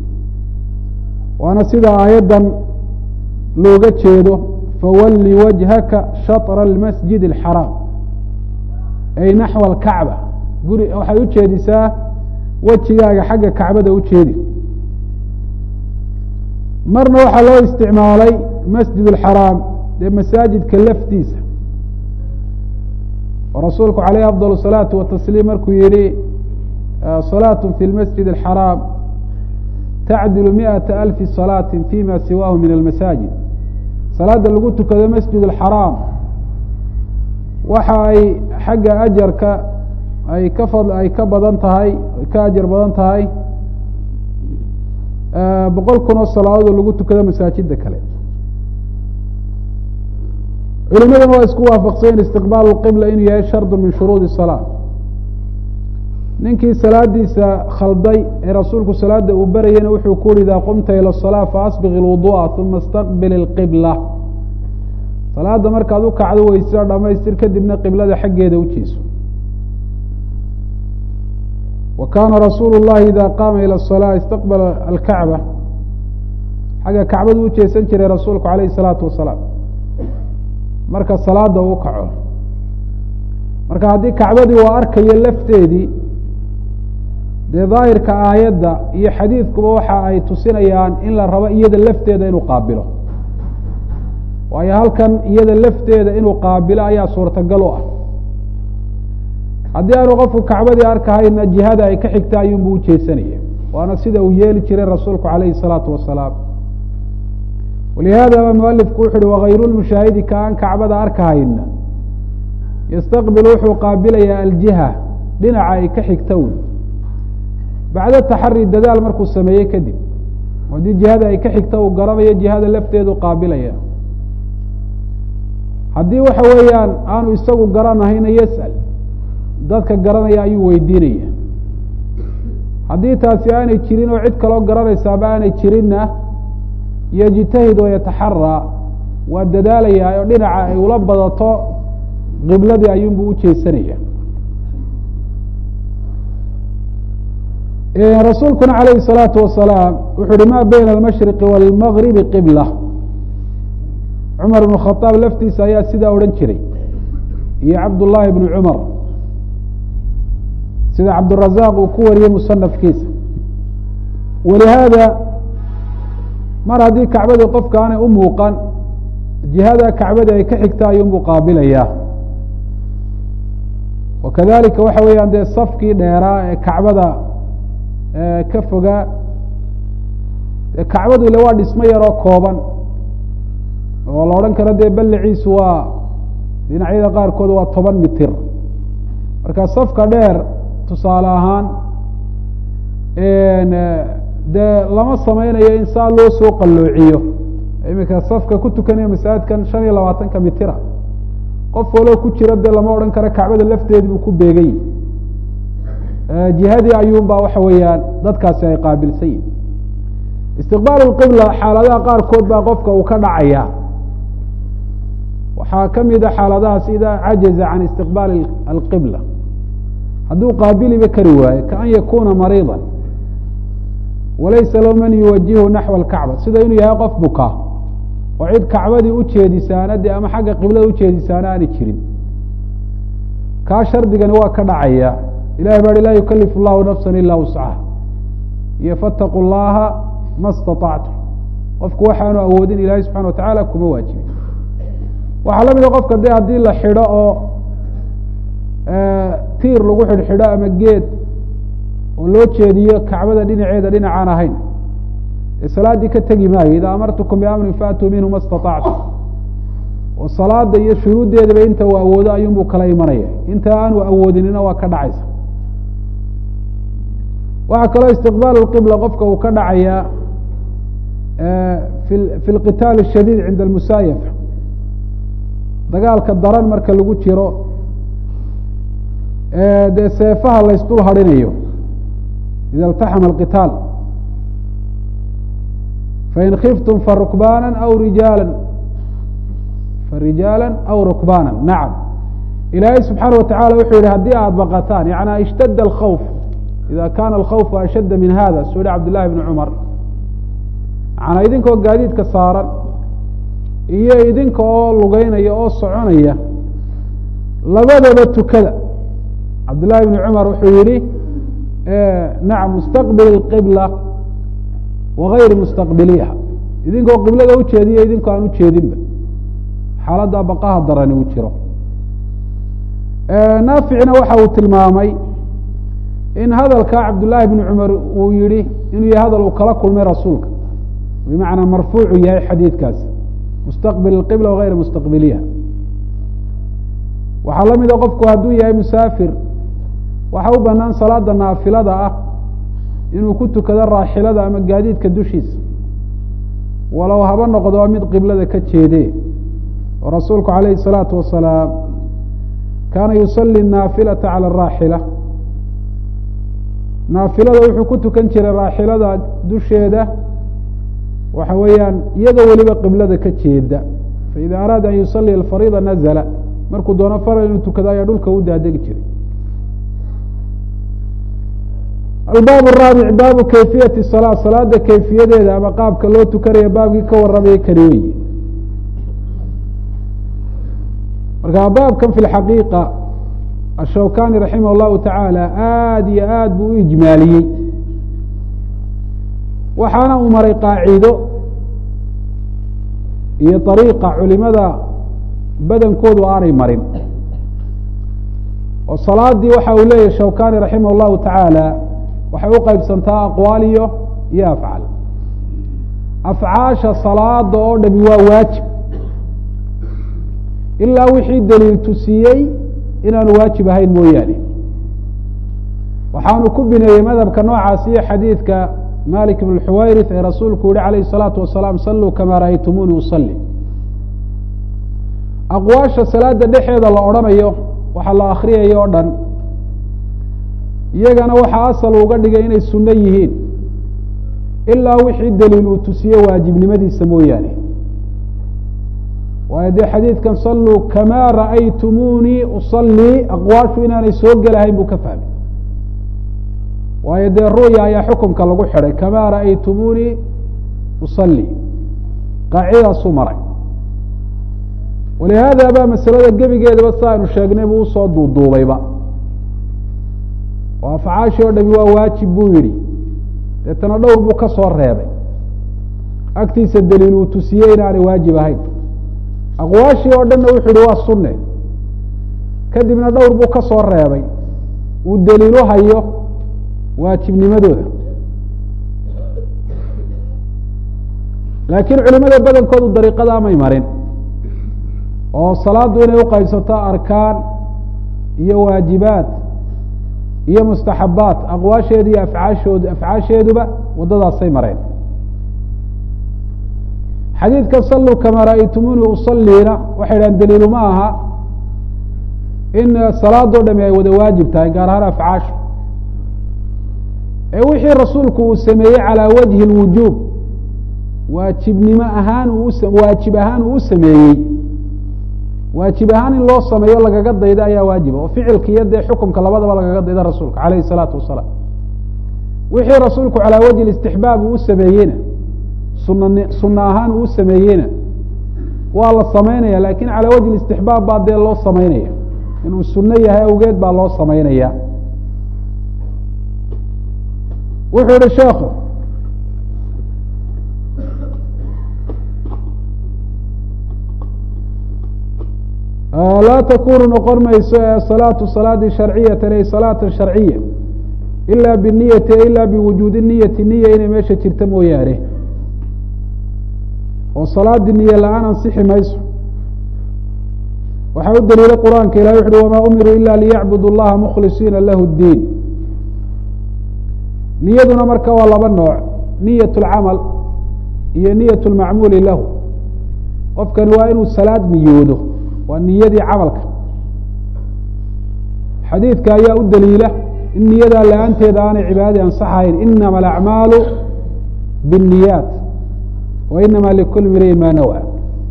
waana sida aayaddan looga jeedo fawali wajhaka shaطra اlmasjid اxaraam ay naxو اlkacba guri waxaad ujeedisaa wejigaaga xagga kacbada ujeedi marna waxaa loo isticmaalay masjid اxaraam dee masaajidka laftiisa oo rasuulku alayh afضل الصalaaةi watasliim markuu yihi صalaaة fi اlmasjid الxaraam tacdil miئaةa alfi صalaaةi fima siwaahu min almasaajid salaada lagu tukado masjid اxaraam waxa ay xagga ajarka ay ka fad ay ka badan tahay ay ka ajar badan tahay boqol kun oo salaadood lagu tukado masaajida kale culimadana waa isku waafaqsayen istiqbaal اqibla inuu yahay shard min shuruudi الsalaa ninkii salaadiisa khalday ee rasuulku salaada uu barayena wuxuu ku uri idaa qumta ilى الصalاة faasbiq اlwuduءa uma اstaqbil اlqibla salaada markaad u kacdo weyseo dhamaystir kadibna qiblada xaggeeda ujeeso wa kaana rasuulu الlahi ida qaama ilى الصalاة istaqbala alkacba xagga kacbadu ujeesan jiray rasuulku alayh الsalaatu wasalaam marka salaada uu kaco marka haddii kacbadii waa arkayo lafteedii dee daahirka aayadda iyo xadiidkuba waxa ay tusinayaan in la rabo iyada lafteeda inuu qaabilo waayo halkan iyada lafteeda inuu qaabilo ayaa suurtagal u ah haddii aanu qofku kacbadii arkahayna jihada ay ka xigta ayuunbu ujeesanaya waana sida uu yeeli jiray rasuulku alayhi الsalaatu wasalaam walihaada ba mualifku wuxu uhi wagayru lmushaahidi ka aan kacbada arkahayna yastaqbil wuxuu qaabilayaa aljiha dhinaca ay ka xigta wy bacda taxari dadaal markuu sameeye kadib haddii jihada ay ka xigta uu garanayo jihada lafteedu qaabilaya haddii waxa weeyaan aanu isagu garanahayna yas'al dadka garanaya ayuu weydiinaya haddii taasi aanay jirin oo cid kaloo garanaysaaba aanay jirinna yejtahid oo yataxaraa waa dadaalayaa oo dhinaca ay ula badato qibladii ayuunbu ujeesanaya rasuulkuna alayhi الsalaatu wasalaam wuxu uhi ma bayna almashriqi wاlmagribi qibla cumar ibn khaaab laftiisa ayaa sidaa odhan jiray iyo cabdullaahi ibnu cumar sida cabdurazaaq uu ku wariyey musanafkiisa walihaada mar haddii kacbadii qofka aanay u muuqan jihada kacbada ay ka xigta ayuunbuu qaabilayaa wakadalika waxa weeyaan dee safkii dheeraa ee kacbada ka fogaa kacbadu ile waa dhismo yaroo kooban oo la odhan karo dee balliciisu waa dhinacyada qaarkood waa toban mitir marka safka dheer tusaale ahaan dee lama sameynayo in saa loo soo qalloociyo iminka safka ku tukanaya masaajidkan shan iyo labaatanka mitira qof waloo ku jira dee lama odhan karo kacbada lafteedi buu ku beegay jihadii ayuunbaa waxa weeyaan dadkaasi ay qaabilsan yihin istiqbaal اqibla xaaladaha qaarkood baa qofka uu ka dhacaya waxaa kamid a xaaladahaas ida cajaza can istiqbaali alqibla hadduu qaabiliba kari waayo kaan yakuna mariida walaysa lahu man yuwajihu naxwa alkacba sida inuu yahay qof buka oo cid kacbadii ujeedisaana dee ama xagga qiblada ujeedisaana aani jirin kaa shardigani waa ka dhacaya ilahay baa hi laa yukalifu llahu nafsa ila wuscaha iyo fattaqu llaha ma staطactum qofku waxaanu awoodin ilahay subxana watacaala kuma waajibin waxaa la mida qofka de haddii la xidho oo tiir lagu xidhxidho ama geed oo loo jeediyo kacbada dhinaceeda dhinacaan ahayn ee salaaddii ka tegi maayo idaa amartukum biamrin faatuu minhu ma staطactum oo salaada iyo shuruuddeedaba inta uu awoodo ayuunbuu kala imanaya inta aanu awoodinina waa ka dhacaysa waxaa kaloo istiqbaal اqibla qofka uu ka dhacaya fi اlqitaal الshadiid cinda almusaayafa dagaalka daran marka lagu jiro dee seefaha la ysdul harinayo ida اltaxama اlqitaal fain kiftum farukbaana aw rijaala farijaala aw rukbaana nacam ilaahay subxaana watacala wuxuu yihi haddii aada baqataan yana ishtadda alkhawf ida kana alkhawfu ashadda min hada suu yihi cabd llahi bni cumar manaa idinkoo gaadiidka saaran iyo idinka oo lugeynaya oo soconaya labadaba tukada cabd llahi bni cumar wuxuu yihi nacam mustaqbil اqibla wagayri mustaqbiliha idinkoo qiblada ujeediya idinkoo aan ujeedinba xaaladda baqaha darani uu jiro naaficna waxa uu tilmaamay in hadalka cabd llaahi bni cumar uu yihi inuu yahay hadal uu kala kulmay rasuulka bimacnaa marfuucu yahay xadiidkaasi mustaqbil اqibla wagayra mustaqbiliha waxaa la mida qofku hadduu yahay musaafir waxa u banaan salaada naafilada ah inuu ku tukado raaxilada ama gaadiidka dushiisa walow haba noqdo mid qiblada ka jeede oo rasuulku calayhi الsalaatu wasalaam kaana yusalli naafilata calى araaxila naafilada wuxuu ku tukan jiray raaxilada dusheeda waxa weeyaan iyadoo weliba qiblada ka jeeda faida araada an yusalliya alfariida nazla markuu doono faral inuu tukado ayaa dhulka u daadegi jiray albaab الraabic baabu kayfiyati salaa salaada kayfiyadeeda ama qaabka loo tukanaya baabkii ka warramaya kani weyi marka baabkan fi اxaqiiqa ashawkani raximah اllahu tacaala aada iyo aad buu u ijmaaliyey waxaana uu maray qaacido iyo ariiqa culimada badankoodu aanay marin oo salaadii waxa uu leeyahy shawkani raximah اllahu tacaala waxay u qaybsantaa aqwaal iyo iyo afcaal afcaasha salaada oo dhami waa waajib ilaa wixii daliil tusiyey inaanu waajib ahayn mooyaane waxaanu ku bineeyey madhabka noocaas iyo xadiidka malik bn xuwayrith ee rasuulku yihi calayh الsalaatu wasalaam saluu kamaa ra'aytumuuni usalli aqwaasha salaada dhexeeda la odhanayo waxa la akriyayo o dhan iyagana waxaa asal uga dhigay inay sunno yihiin ilaa wixii daliil uu tusiye waajibnimadiisa mooyaane waayo dee xadiidkan saluu kamaa ra'aytumuunii usallii aqwaashu inaanay soo gelahayn buu ka fahmay waayo dee ru'ya ayaa xukumka lagu xidhay kamaa ra'aytumuunii usallii qaacidadaasuu maray walihaada baa masalada gebigeedaba si aynu sheegnay buu usoo duuduubayba oo afcaashii oo dhami waa waajib buu yihi deetana dhowr buu ka soo reebay agtiisa daliil uu tusiyey inaanay waajib ahayn aqwaashii oo dhanna wuxuu yihi waa sunne kadibna dhowr buu ka soo reebay uu daliilo hayo waajibnimadooda laakiin culimada badankoodu dariiqadaa may marin oo salaaddu inay uqaybsato arkaan iyo waajibaad iyo mustaxabaat aqwaasheeda iyo afcaashood afcaasheeduba waddadaasay mareen xadiidka saluu kamaa ra'aytumuuni usaliina waxay dhahan daliilu ma aha in salaadoo dhami ay wada waajib tahay gaar ahaan afcaashu ee wixii rasuulku uu sameeyey calaa wajhi اlwujuub waajibnimo ahaan waajib ahaan uu u sameeyey waajib ahaan in loo sameeyo lagaga dayda ayaa waajiba oo ficilka iyo dee xukumka labadaba lagaga dayda rasuulka calayhi الsalaatu wasalaam wixii rasuulku calaa wajhi istixbaab uu u sameeyeyna sun sunna ahaan uu u sameeyeyna waa la samaynaya lakin calaa wajhi istixbaab baa dee loo samaynaya inuu sunno yahay awgeed baa loo samaynaya wuxuu yihi sheekhu laa takunu noqon mayso salaatu salaadii sharciyatan ay salaata sharciya ila biniyati ila biwujuudi niyati niya inay meesha jirta mooyaane oo salaadii niye la-aan ansixi mayso waxaa u daliilay qur-aanka ilahi wuxu uhi wamaa umiruu ila liyacbudu اllaha mukhlisiina lahu اdiin niyaduna marka waa laba nooc niyat اlcamal iyo niyat اlmacmuuli lahu qofkani waa inuu salaad niyoodo waa niyadii camalka xadiidka ayaa u daliila in niyadaa la-aanteeda aanay cibaadadii ansaxahayn inama alacmaalu biالniyaat wa inama likuli mriin ma nawa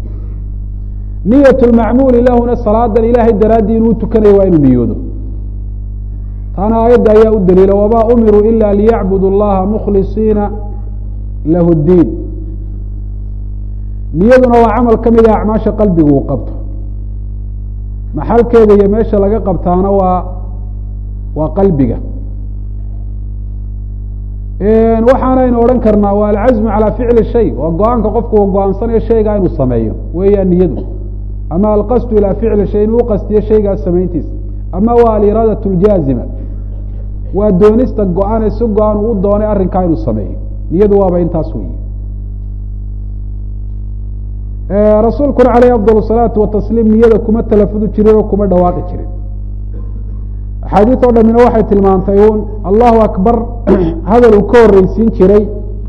niyat lmacmuuli lahuna salaadan ilaahay daraaddii inuu tukanayo waa inuu niyoodo taana aayadda ayaa u daliila wamaa umiruu ila liyacbudu اllaha mukhlisiina lahu اdiin niyaduna waa camal ka mid ah acmaasha qalbigu uu qabto maxalkeeda iyo meesha laga qabtaana waa waa qalbiga waxaanaynu odhan karnaa waa alcazmu calaa ficli shay waa go-aanka qofku uu go-aansanayo shaygaa inuu sameeyo weeyaan niyadu ama alqasdu ilaa ficli shay inuu uqastiyo shaygaas samayntiisa ama waa aliraadaة اljaazima waa doonista go-aan si go-aan uu u doonay arrinkaa inuu sameeyo niyadu waaba intaas weyi rasuulkuna caleyh afضal الsalaatu watasliim niyada kuma talafudi jirin oo kuma dhawaaqi jirin axaadiis oo dhamina waxay tilmaantay un allahu akbar hadal uu ka horeysiin jiray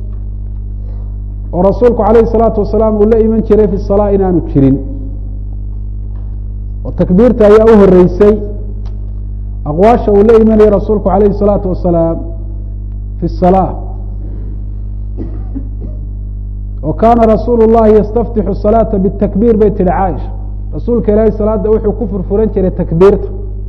oo rasuulku calayhi الsalaatu wasalaam uu la iman jiray fi salaa inaanu jirin oo takbiirta ayaa u horeysay aqwaasha uu la imanayay rasuulku calayhi الsalaatu wasalaam fi الsalaa o kaana rasuulu الlahi yastaftixu الsalaaةa bالtakbiir bay tihi caaisha rasuulka ilaahay salaada wuxuu ku furfuran jiray takbiirta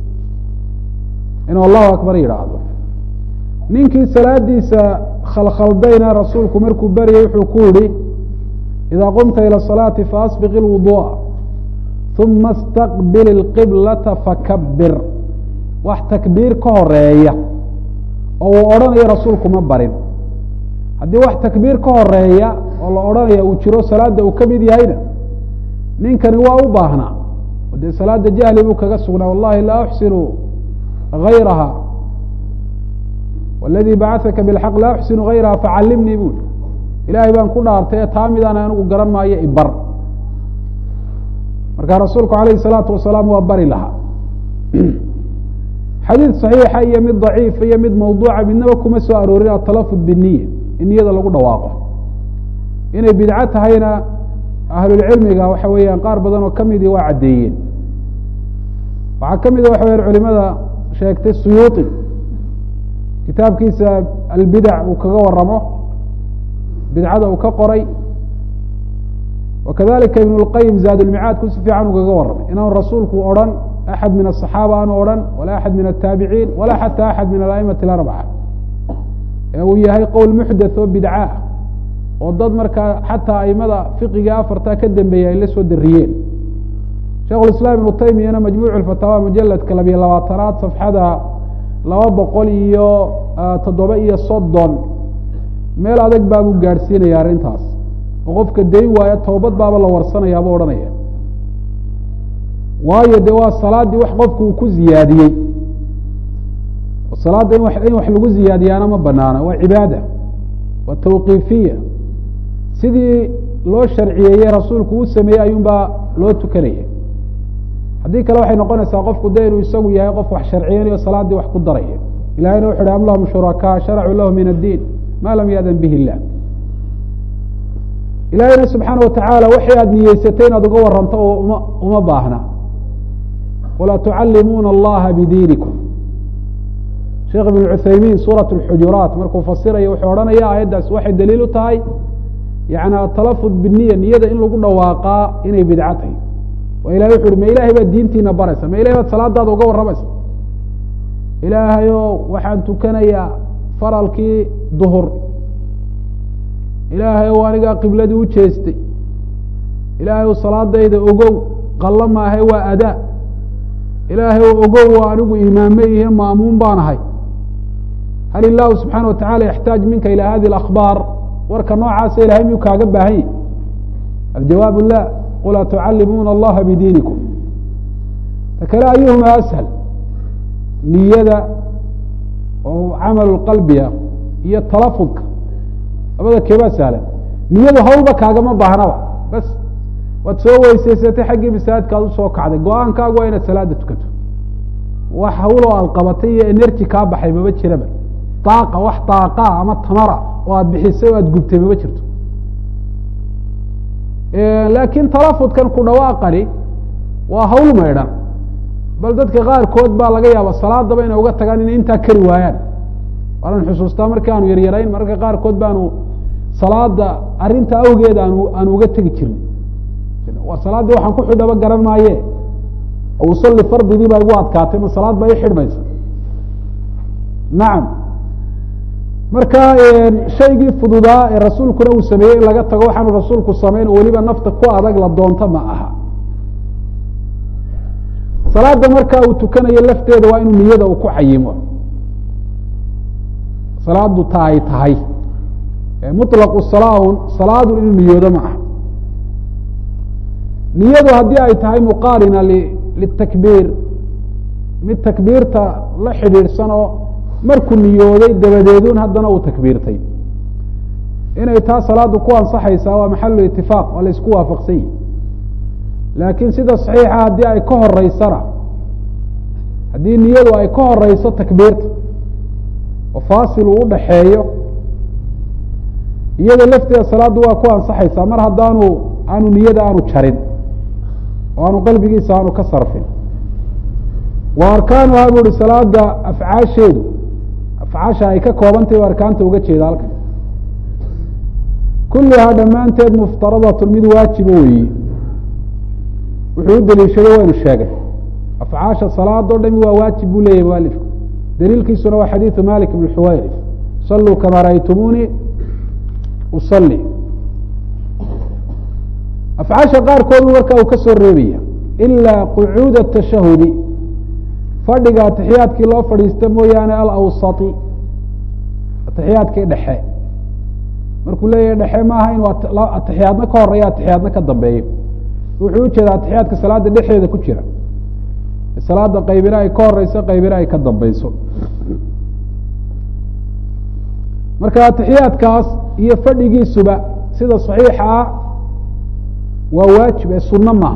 inuu allahu akbar yidhaahdo ninkii salaadiisa khalkhaldayna rasuulku markuu baryay wuxuu ku yihi idaa qumta ilى الصalaati faasbiq اlwuduءa ثuma اstaqbil اlqiblata fakabir wax takbiir ka horeeya oo uu odhanayo rasuulku ma barin haddii wax takbiir ka horeeya oo la odhanaya uu jiro salaada uu ka mid yahayna ninkani waa u baahnaa o dee salaada jahli buu kaga sugnaa wallahi laa uxsinu غayraha wاladii bacثaka bاlxaq laa uxsinu غayraha facalimnii bui ilaahay baan ku dhaartay taa midaan anigu garan maayo ibar marka rasuulku alayh الsalaatu wasalaam waa bari lahaa xadiid صaxiixa iyo mid ضaciifa iyo mid mawduuca midnaba kuma soo aroorin atalafud bالniya in niyada lagu dhawaaqo inay bidco tahayna ahlulcilmiga waxa weeyaan qaar badan oo kamidii waa caddeeyeen waxaa kamida waxa weyan culimada sheegtay suyuuطi kitaabkiisa albidac uu kaga waramo bidcada uu ka qoray wakadalika ibn اlqayim zaadulmicaadku si fiican uu kaga warramay inaanu rasuulku odhan axad min aلصaxaaba aanu odhan walaa axad min الtaabiciin walaa xata axad min ala'imati اarbca ee uu yahay qowl muxdath oo bidca oo dad markaa xataa aimada fiqiga afartaa ka dambeeya ay la soo dariyeen sheikh iسlاm ibnu taymiyana majmuuc اfataawa mujaladka labiyo labaatanaad safxada laba boqol iyo toddoba iyo soddon meel adag baabuu gaadhsiinaya arrintaas oo qofka dayn waayo toobad baaba la warsanayaabuu odhanaya waayo de waa salaadii wax qofku uu ku ziyaadiyey salaada in wax in wax lagu ziyaadiyaana ma banaana waa cibaada waa tawqiifiya sidii loo sharciyeeyey rasuulku uu sameeyey ayuun baa loo tukanaya haddii kale waxay noqonaysaa qofku de inuu isagu yahay qof wax sharciyanayo salaadii wax ku daraya ilahayna wuxu uhi am lahum shurakaa sharacuu lahu min addiin ma lam ya'dan bihi illah ilaahayna subxaana watacaala waxay aada niyeysatay inaad uga waranto oo uma uma baahna walaa tucallimuuna allaha bidiinikum sheekh ibn cuthaymiin suuraة اxujuraat markuu fasiraya wuxuu odhanaya aayaddaas waxay daliil u tahay yani atalafud biniya niyada in lagu dhawaaqaa inay bidco tahay waa ilahay wuxu uhi ma ilahay baad diintiina baraysa ma ilahay baad salaadaada uga warramaysa ilaahayo waxaan tukanayaa faralkii duhur ilaahay ow anigaa qibladii u jeestay ilaahay ow salaadayda ogow qallo maahay waa adaa ilaahay ow ogow waa anigu imaame iyo maamuun baan ahay hal illahu subxaana watacala yaxtaaj minka ilى hadi اakhbaar warka noocaasa ilahay miyuu kaaga baahan yahy aljawaab la qul atucallimuuna allaha bidiinikum ta kale ayuhuma ashal niyada oo camalu qalbiga iyo talafudka labada keebaa sahlan niyadu hawlba kaagama baahnaba bas waad soo weyseysatay xaggii masaajidka ad usoo kacday go-aankaagu waa inaad salaada tukato wax hawloo aad qabatay iyo energy kaa baxay maba jiraba daaqa wax daaqaa ama tamara oo aada bixisay oo aada gubtay maba jirto laakiin talafudkan ku dhawaaqani waa hawl maydhan bal dadka qaarkood baa laga yaaba salaadaba inay uga tagaan inay intaa kari waayaan waanan xusuustaa marki aanu yaryarayn mararka qaarkood baanu salaada arrinta awgeed aanu aanu uga tegi jirnay waa salaaddii waxaan ku xidhaba garan maaye oo usalli fardidii baa igu adkaatay ma salaad baa i xidhmaysa nacam marka shaygii fududaa ee rasuulkuna uu sameeyey in laga tago waxaanu rasuulku samayn oo weliba nafta ku adag la doonto ma aha salaada markaa uu tukanayo lafteeda waa inuu niyada uu ku cayimo salaadu ta ay tahay muطlaqu salaaun salaadu inuu niyoodo ma aha niyadu haddii ay tahay muqaarina litakbiir mid takbiirta la xidhiidhsan oo markuu niyooday dabadeedun haddana uu takbiirtay inay taa salaadu ku ansaxaysaa waa maxalu itifaaq waa la isku waafaqsan yihi laakiin sida saxiixa haddii ay ka horeysana haddii niyadu ay ka horeyso takbiirta oo faasil uu udhaxeeyo iyada lafteeda salaaddu waa ku ansaxaysaa mar haddaanu aanu niyada aanu jarin oo aanu qalbigiisa aanu ka sarfin wa arkaanuhaa bu uhi salaada afcaasheedu afcaasha ay ka koobantahy o arkaanta uga jeeda halkan kullihaa dhammaanteed muftaradatun mid waajiba weeyi wuxuu u deliishaday waynu sheegay afcaasha salaado dhami waa waajib buu leeyahy mualifku daliilkiisuna waa xadiidu malik bn xuwayrif saluu kamaa ra'aytumuunii usalli afcaasha qaarkoodu marka uu ka soo reebaya ilaa qucuud atashahudi fadhiga atixiyaadkii loo fadhiista mooyaane alawsati atixiyaadkii dhexe markuu leeyahay dhexe maaha inuu atixiyaadna ka horeeyo atixiyaadna ka dambeeyo wuxuu ujeedaa atixiyaadka salaada dhexdeeda ku jira salaada qaybina ay ka horeyso qaybina ay ka dambeyso marka atixiyaadkaas iyo fadhigiisuba sida saxiixa ah waa waajib ee sunno maaha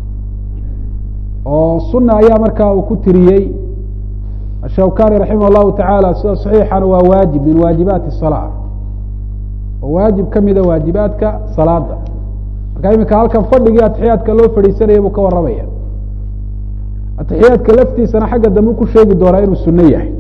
oo sunna ayaa markaa uu ku tiriyey ashawkani raximah llahu tacaala sida saxiixana waa waajib min waajibaati salaa oo waajib kamida waajibaadka salaada marka imika halkan fadhigii atixiyaadka loo fadhiisanaya buu ka warramaya atixiyaadka laftiisana xagga dambe ku sheegi doonaa inuu sunno yahay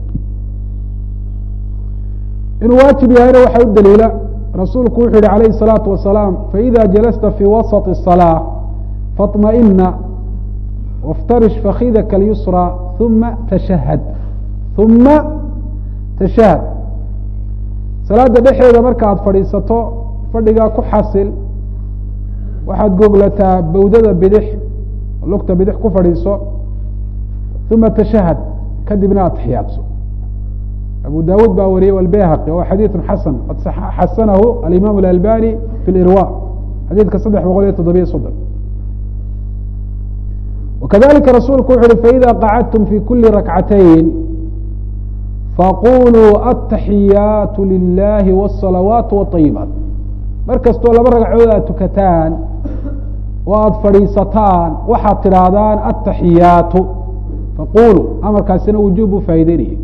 inuu waajib yahayna waxaa u daliila rasuulku wuxuu yihi alayhi الsalaatu wasalaam faإida jalasta fii wasaط الصalاة faطmaئna واftarish fakidaka اlyusrى uma tashahad uma tashahad salaada dhexeeda marka aad fadhiisato fadhigaa ku xasil waxaad goglataa bawdada bidix lugta bidix ku fadhiiso uma tashahad kadibna atixiyaadso abu dawud baa wariyey wاlbayhaqi wa xadiiثu xasan qad xasanahu alimaam اlalbani fi اlirwa xadiidka saddex boqol iyo toddobiyo soddon وkadalika rasuulku wuxu uhi faإida qacadtum fi kuli rakcatayn faquluu aلtaxiyaaت lilahi والصalawaaت والطayibaat mar kastoo laba ragcood aad tukataan oo aada fadhiisataan waxaad tidhaahdaan aلtaxiyaatu faquluu amarkaasina wujuub u faa'ideynaya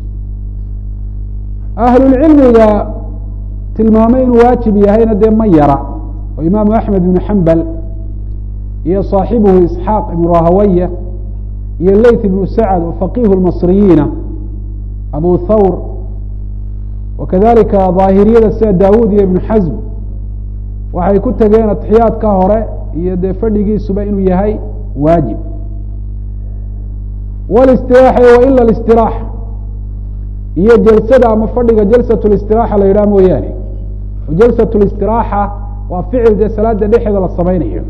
ahlulcilmiga tilmaamay inuu waajib yahayna dee ma yara oo imaamu axmed ibnu xambal iyo صaaxibuhu isxaaq ibnu rahawaya iyo leyth ibnu sacd oo faqihu lmasriyiina abu thawr wakadalika daahiriyada sida daawud iyo ibnu xasm waxay ku tegeen atixiyaadka hore iyo dee fadhigiisuba inuu yahay waajib wاlistiraaxa waila اlistiraaxa iyo jalsada ama fadhiga jalsaة اlistiraaxa la yidhaha mooyaane jalsaة اlistiraaxa waa ficil dee salaada dhexeeda la samaynayo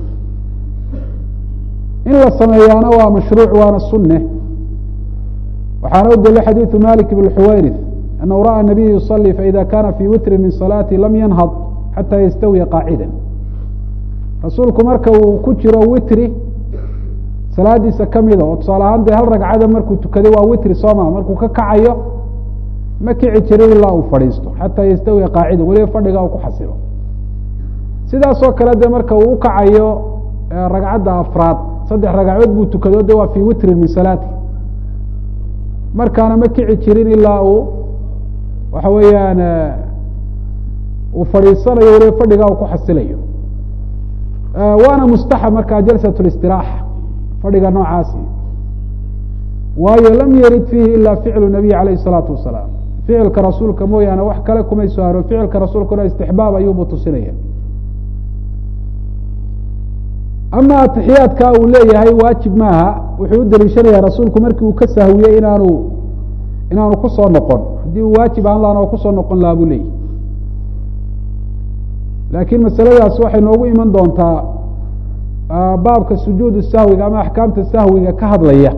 in la sameeyaana waa mashruuc waana sunne waxaana u daliilay xadiiثu malik bn xuwayrith anahu ra'a nabiy yuصلي faإida kana fii witri min salaati lam yanhad xatى yastawiya qaacida rasuulku marka uu ku jiro witri salaadiisa kamida oo tusaale ahaan dee hal ragcada markuu tukaday waa witri sooma markuu ka kacayo ma kici jirin ilaa uu fadhiisto xataa yastawiya qaacida weliba fadhiga uu ku xasilo sidaasoo kale de marka uu ukacayo ragcadda afraad saddex ragcadood buu tukado de waa fii witrin min salaati markaana ma kici jirin ilaa uu waxa weeyaan uu fadhiisanayo weliba fadhiga uu ku xasilayo waana mustaxab markaa jalsat اlistiraaxa fadhiga noocaasi waayo lam yarid fiihi ila ficlu nabiy alayh الsalaatu wasalaam ficilka rasuulka mooyaane wax kale kumay soo haro ficilka rasuulkuna istixbaab ayuubu tusinaya ama atixiyaadka uu leeyahay waajib maaha wuxuu u daliishanaya rasuulku markii uu ka sahwiyey inaanu inaanu kusoo noqon haddii uu waajib ahaan lahana kusoo noqon lahaa buu leeyahy laakiin masaladaas waxay noogu iman doontaa baabka sujuud sahwiga ama axkaamta sahwiga ka hadlaya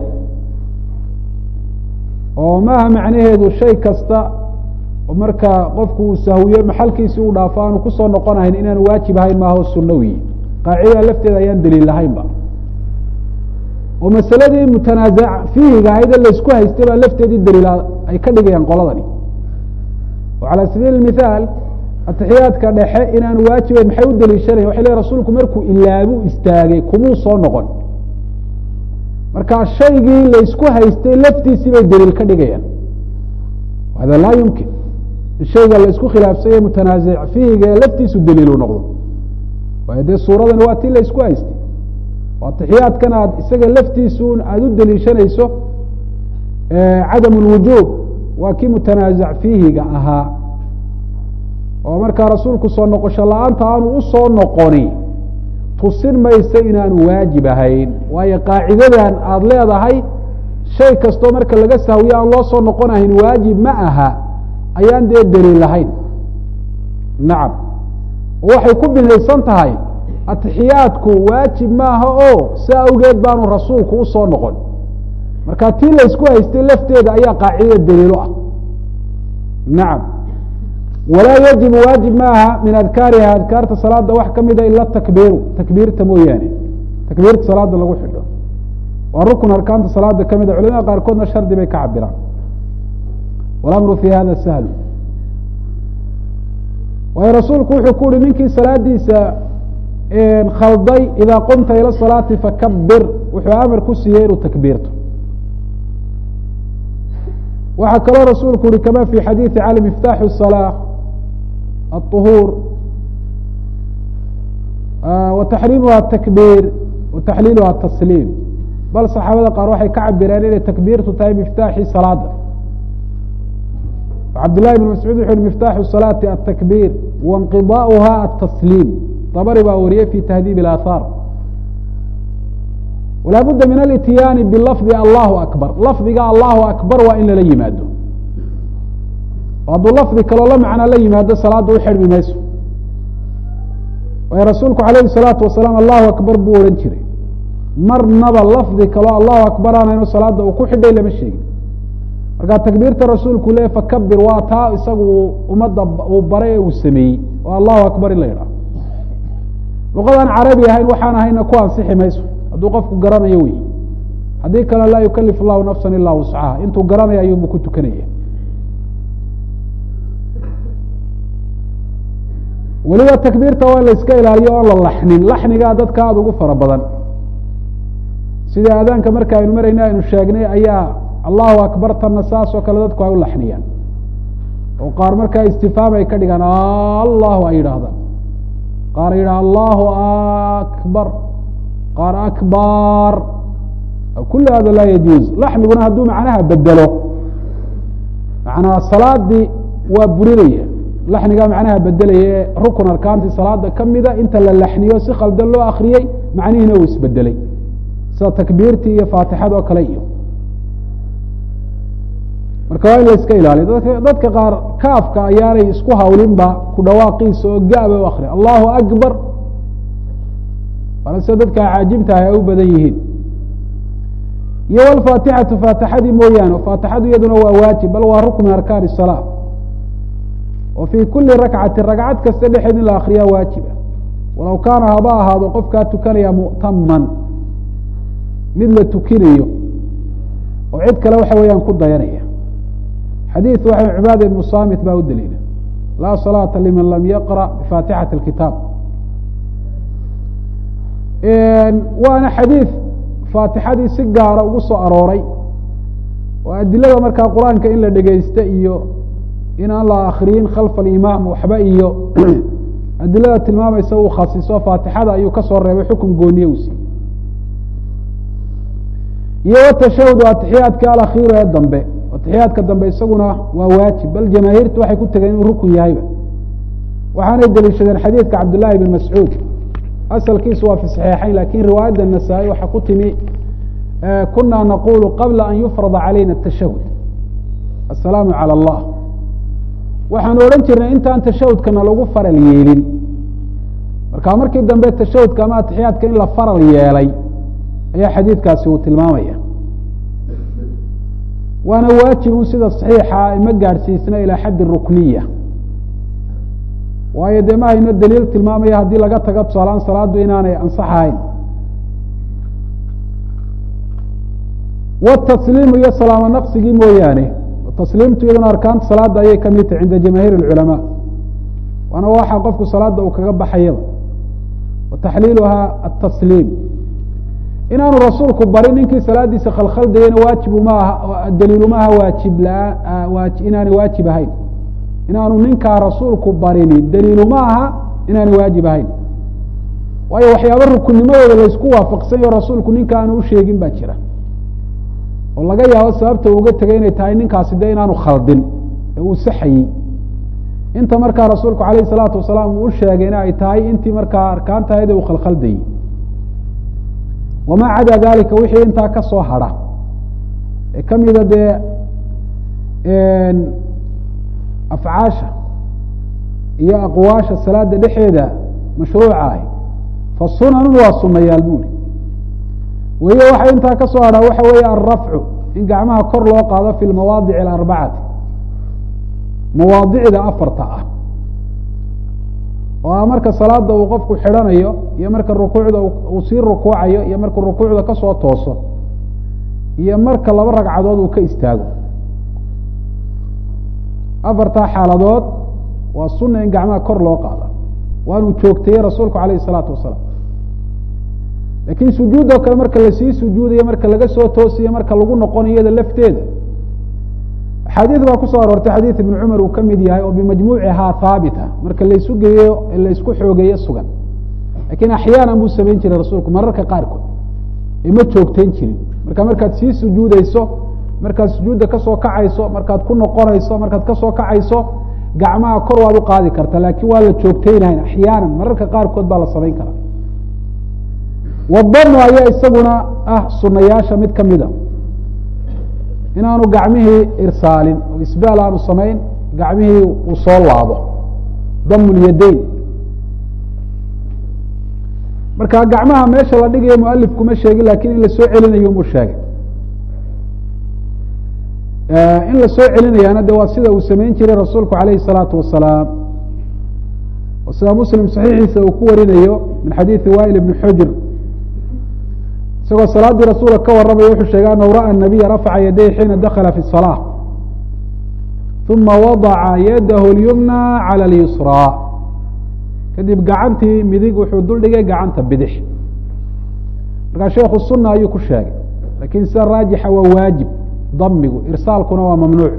oo maaha macnaheedu shay kasta oo marka qofku uu sahwiyo maxalkiisi u dhaafo aanu kusoo noqonahayn inaanu waajib ahayn maaha o sunawi qaacidada lafteeda ayaan daliil lahaynba oo masaladii mutanaazac fiihiga ahayd laysku haystay baa lafteedii daliil ay ka dhigayaan qoladani oo calى sabiil mithaal atixiyaadka dhexe inaanu waajibayn maxay u daliishanayan waxay leeyn rasuulku markuu ilaabu istaagay kumuu soo noqon marka shaygii laysku haystay laftiisii bay daliil ka dhigayaan hada laa yumkin shayga laysku khilaafsanye mutanaazic fiihiga laftiisu daliilu noqdo waayo dee suuradani waa tii laysku haystay oo atixiyaadkan aad isaga laftiisu aada u daliishanayso cadam اlwujuub waa kii mutanaazac fiihiga ahaa oo markaa rasuulku soo noqosho la-aanta aanu usoo noqoni tusin maysa inaanu waajib ahayn waayo qaacidadan aada leedahay shay kastoo marka laga sahwiyo aan loo soo noqonahayn waajib ma aha ayaan dee daliil lahayn nacam waxay ku binaysan tahay atixiyaadku waajib maaha oo si awgeed baanu rasuulku usoo noqon marka tii laysku haystay lafteeda ayaa qaacidada daliilo ah nacam walaa yajibu waajib maaha min adkaariha adkaarta salaada wax kamida ila takbiiru takbiirta mooyaane takbiirta salaada lagu xidho waa rukun arkaanta salaada kamida culamada qaarkoodna shardi bay ka cabiraan walamru fi hada sahlu waayo rasuulku wuxuu ku uhi ninkii salaadiisa khalday idaa qumta ila salaati fakabir wuxuu amar ku siiyey inuu takbiirto waxaa kaloo rasuulku uhi kama fi xadiiثi cali miftaaxu الصalاة الطhuur وtaxriimuha الtakbir وataxliiluha الtasliim bal saxaabada qaar waxay ka cabireen inay takbiirtu tahay miftaaxii salaada cabd لlahi بn mascuud wuxu uhi miftaaxu الصalaaةi الtakbir waاnqiضاؤha الtasliim dabri baa wariyey fi tahdiib الaahaar walaa budda min alityaani bilafdi allahu akbar lafdiga allahu akbar waa in lala yimaado hadduu lafdi kaloo la macnaa la yimaado salaada u xidhmi mayso waayo rasuulku alayhi الsalaatu wasalaam allahu akbar buu odhan jiray marnaba lafdi kaloo allahu akbar aanayno salaada uu ku xidhay lama sheegin markaa takbiirta rasuulku le fakabir waa taa isagu ummadda uu baray ee uu sameeyey oo allahu akbar in la yidhaho luqadaan carabi ahayn waxaan ahayna ku ansixi mayso hadduu qofku garanayo wey haddii kale laa yukalif allahu nafsa ilaa wuscaha intuu garanaya ayuunbu ku tukanaya. weliba takbiirta waa la iska ilaaliyo oo la laxnin, laxnigaa dadka aada ugu fara badan. sida aadaanka marka aynu marayna aynu sheegnay ayaa allahu akbar tanna saas oo kale dadku ay u laxniyaan, oo qaar markaa istifaam ay ka dhigaan allahu ay yidhaahdaan, qaar yidhaha allahu akbar, qaar akbar, kul hada laa yajuuz. laxniguna hadduu macnaha bedelo macnaha salaadii waa burinaya, laxnigaa macnaha bedelaya ee rukun arkaantii salaada kamida inta la laxniyo si khaldan loo akriyey macnihiina uu isbedelay, sida takbiirtii iyo faatixada oo kale iyo. marka waa in la iska ilaaliyo. dadka qaar kaafka ayaanay isku hawlinba ku dhawaaqiisa oo gaaba u akriya allahu akbar, waana sida dadka caajibtahay ay u badan yihiin. iyo wlfaatixatu faatixadii mooyaane, faatixadu iyaduna waa waajib, bal waa rukn min arkaan الsalaa, wa fii kuli rakcati ragcad kasta dhexeed in la akriyaa waajiba, walow kaana haba ahaado qofkaa tukanaya mu'taman mid la tukinayo oo cid kale waxa weeyaan ku dayanaya. xadiid waxa cibaada ibnu samit baa u daliila laa salaata liman lam yaqra bifaatixati اkitaab. waana xadiid faatixadii si gaara ugu soo arooray, oo adilada markaa qur-aanka in la dhegeysta iyo in aan la akriyin khalfa alimaam waxba iyo adilada tilmaamaysa uu khasiso faatixada ayuu kasoo reebay xukun gooniye u siiyey. iyo watashahud atixiyaadka alakhiiru ee dambe, atixiyaadka dambe isaguna waa waajib, bal jamaahiirtu waxay ku tegeen inuu rukun yahayba, waxaanay deliishadeen xadiidka cabdillaahi bn mascuud, asalkiisu waa fi saxiixayn, lakin riwaayadda nasaa-i waxaa ku timi kuna naqulu qabla an yufrada calayna atashahud assalaamu calى allah, waxaanu odhan jirnay intaan tashahudkana lagu faral yeelin. marka markii dambe tashahudka ama atixiyaadka in la faral yeelay ayaa xadiidkaasi uu tilmaamaya. waana waajibun sida saxiixa ma gaadhsiisna ilaa xaddi rukniya, waayo dee ma hayno daliil tilmaamaya haddii laga tago tusaalaan salaadu inaanay ansaxahayn. watasliimu iyo salaamo naqsigii mooyaane, tasliimtu iyaduna arkaanta salaada ayay kamid tahay cinda jamaahiir اculamaa, waana waxa qofku salaada uu kaga baxayaba. wataxliiluha atasliim, inaanu rasuulku barin ninkii salaadiisa khalkhaldayana waajibu maaha, daliilu maaha waajib la inaanay waajib ahayn. inaanu ninkaa rasuulku barini daliilu maaha inaanay waajib ahayn, waayo waxyaaba rukunnimadooda laysku waafaqsanyo rasuulku ninka aanu u sheegin baa jira, oo laga yaabo sababta uga tegay inay tahay ninkaasi dee inaanu khaldin ee uu saxayey. inta markaa rasuulku alayh الsalaatu wasalaam uu u sheegayna ay tahay intii markaa arkaantahayd uu khalkhaldayey. wamaa cadaa dalika wixii intaa ka soo hadha ee kamida dee afcaasha iyo aqwaasha salaada dhexeeda mashruuca ah, fasunanun waa sunayaal buri. wahiyo waxa intaa ka soo hadha waxa weeye alrafcu, in gacmaha kor loo qaado fi lmawaadici alarbacati, mawaadicda afarta ah, oo marka salaada uu qofku xidhanayo iyo marka rukuucda uu sii rukuucayo iyo markuu rukuucda kasoo tooso iyo marka laba ragcadood uu ka istaago. afartaa xaaladood waa sunna in gacmaha kor loo qaada, waanuu joogteeyey rasuulku alayh الsalaatu wasalaam. lakin sujuudoo kale marka lasii sujuudayo, marka laga soo toosiyo, marka lagu noqonayo iyada lafteeda axaadiid baa kusoo aroortay xadiid ibn cumar uu kamid yahay oo bimajmuucihaa haabita, marka laysu geeyo laysku xoogeeyo sugan. lakin axyaanan buu samayn jiray rasuulku mararka qaarkood, ee ma joogtayn jirin. marka markaad sii sujuudeyso, markaad sujuudda kasoo kacayso, markaad ku noqonayso, markaad kasoo kacayso, gacmaha kor waad u qaadi karta, laakin waa la joogtaynahayn axyaanan, mararka qaarkood baa la samayn karaa. wadanu ayaa isaguna ah sunayaasha mid kamida, inaanu gacmihii irsaalin oo isbaal aanu samayn, gacmihii uu soo laabo, damu lyadayn. marka gacmaha meesha la dhigayo mualifkuma sheegin, lakin in lasoo celinayo mu sheegay. in lasoo celinayaana de waa sida uu samayn jiray rasuulku alayhi الsalaatu wasalaam, oo sida muslim saxiixiisa uu ku warinayo min xadiidi wail ibn xujr isagoo salaadii rasuulka ka warramaya wuxuu sheegay anahu ra'a الnabiya rafaca yaday xiina dakala fi الصalaaة uma wadaca yadahu اlyumna calى اlyusraa kadib gacantii midig wuxuu dul dhigay gacanta bidix markaa sheekhu suna ayuu ku sheegay lakin sida raajixa waa waajib damigu irsaalkuna waa mamnuuc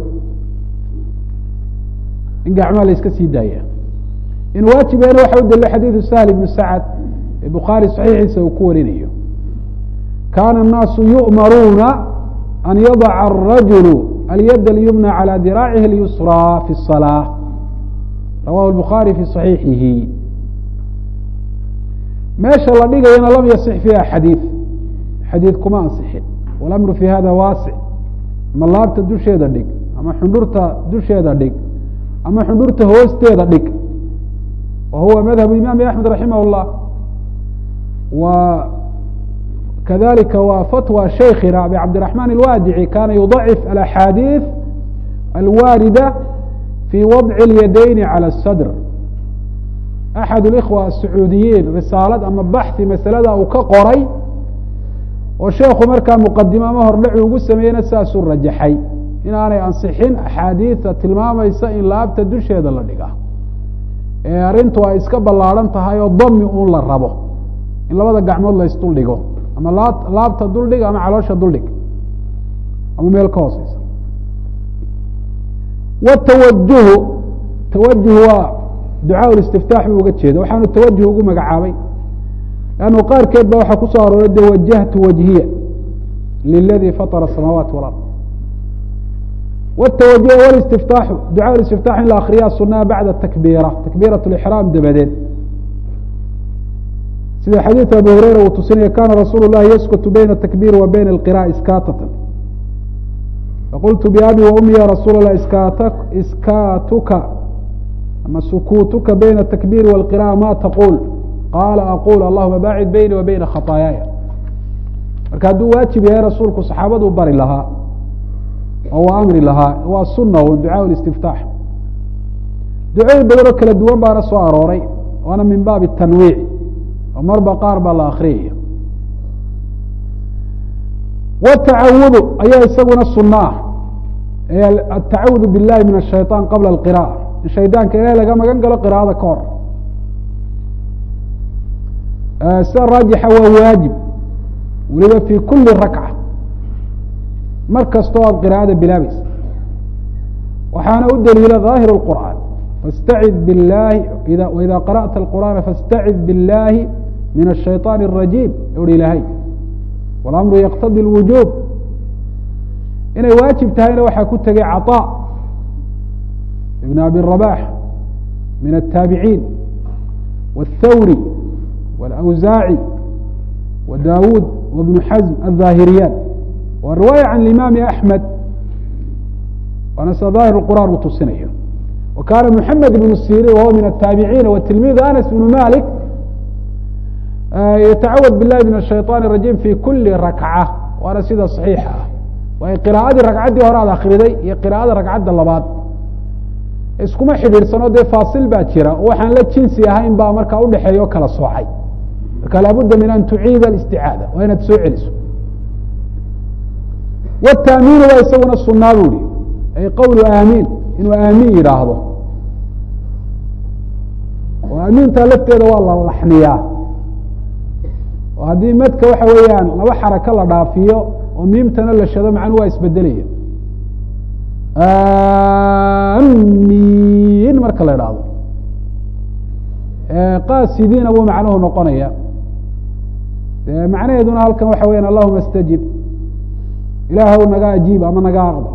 in gacmaha la iska sii daaya in waajibeena waxa u daliilay xadiidu sahl ibnu sacad ee bukhaari saxiixiisa uu ku warinayo kaana الnaasu yu'maruuna an yadaca الrajulu alyad اlyumna calى diraacihi اlyusraa fi الصalaaة rawahu الbukhaari fi صaxiixihi meesha la dhigayana lam yasix fiiha xadiid xadiid kuma ansixin walamru fi hada waasic ama laabta dusheeda dhig ama xundhurta dusheeda dhig ama xundhurta hoosteeda dhig wa huwa madhabu imaam axmed raximah اllah wa kadalika wa fatwى shaykhina abi cabdiraحman اlwaadici kana yudacif alaxaadiiث alwaarida fi wadci اlyadayni calى الsadr axad اlikhwa aلsacuudiyiin risaalad ama baxhi masalada uu ka qoray oo sheekhu markaa muqadimo ama hordhaci ugu sameeyeyna saasuu rajaxay in aanay ansixin axaadiida tilmaamaysa in laabta dusheeda la dhiga ee arrintu ay iska ballaadhan tahay oo dami uun la rabo in labada gacmood la isdul dhigo ama laa laabta dul dhig ama caloosha dul dhig ama meel ka hooseysa watawajuhu tawajuh waa ducaa istiftaax buu uga jeeda waxaanu tawajuh ugu magacaabay lannu qaarkeed ba waxaa kusoo arooray de wajahtu wajhiya liladii fatara asamaawaati walard watawajuh walistiftaaxu ducaa istiftax in la akriyaa sunaa bacda takbiira takbiirat lixraam dabadeed sida xadiiث abu hurayra uu tusinaya kana rasuul الlahi yaskutu bayna الtakbir wa bayna اlqirاء iskaatatan faqultu biabi waumi ya rasuul الlah iskaat iskaatuka ama sukuutuka bayna الtakbir wاlqirاءة ma taqul qaala aqul allahuma baacid bayni wa bayna khaطaayaaya marka hadduu waajib yahay rasuulku saxaabaduu bari lahaa oo waa amri lahaa waa suna un ducaa اlistiftaax ducooyin badanoo kala duwan baana soo arooray waana min baabi الtanwiic oo marba qaar baa la akriyaya watacawudu ayaa isaguna suna ah atacawudu biاllahi min الshayطaan qabla اlqirاءة in shaydaanka ilahay laga magan galo qira'ada ka hor sida raajixa waa waajib weliba fi kuli rakca mar kastoo aad qira'ada bilaabaysa waxaana u daliila ظaahir الqur'an fاstacid biاllahi waida qarأta الqur'ana faاstacid biاllahi min الshayطaan الrajiim uhi ilahay walamru yaqtadi اlwujuub inay waajib tahayna waxaa ku tegay caطاء ibn abi rabax min الtaabiciin wالthawri wاlأwsaaci wa daawuud wabnu xasm الظaahiriyaan wa riwaaya can imaami axmed waana sida daahir اqur'an uu tusinayo wa kaana mحamed ibn sirin wahuwa min الtaabiciina wa tilmiid anas bn malik yatacawad biاllahi min الshayطaan الrajiim fi kuli rakca waana sida صaxiixa ah waayo qira'adii ragcaddii hore aad akriday iyo qira'ada ragcadda labaad iskuma xidhiidsano dee faasil baa jira oo waxaan la jinsi ahayn baa markaa udhexeeya o kala soocay marka laabudda min an tuciida اlisticaada waa inaad soo celiso wataamiinu waa isaguna sunaa bu ihi ay qowlu aamiin inuu aamiin yidhaahdo oo aamiintaa lafteeda waa la laxniyaa oo haddii madka waxa weeyaan laba xarako la dhaafiyo oo miimtana la shado macnuu waa isbedelaya amiin marka la idhaahdo qaasidiina buu macnuhu noqonaya macnaheeduna halkan waxa weyan allahuma اstajib ilaahw naga ajiib ama naga aqbal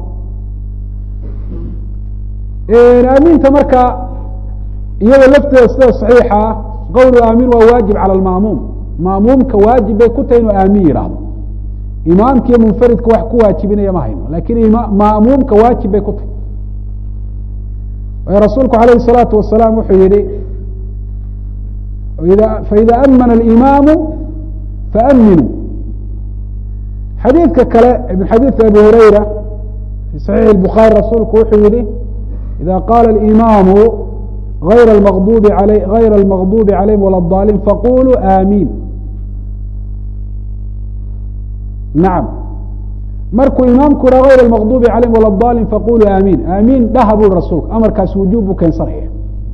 aamiinta marka iyada lafteeda sida صaxiixa ah qowlu aamin waa waajib calى اlma'muum ma'muumka waajib bay ku tahay inuu aamin yidhaahdo imaamka iyo munfaridka wax ku waajibinaya ma hayno lakin ma'muumka waajib bay ku tahay waayo rasuulku alayh الsalaatu wasalaam wuxuu yihi faida amana اlimaamu faaminuu xadiidka kale min xadiidki abi hurayra fi صaxiix الbukhaari rasuulku wuxuu yihi ida qaala اlimaamu غayr اmaqdubi alay غayra اlmaqdubi calayhim wala الضaalin faquluu aamiin nacam markuu imaamku yiha غayr الmaqdubi calayhim wala dalin faquluu aamiin aamiin dhaha bui rasuulku amarkaas wujuub buu keensanaya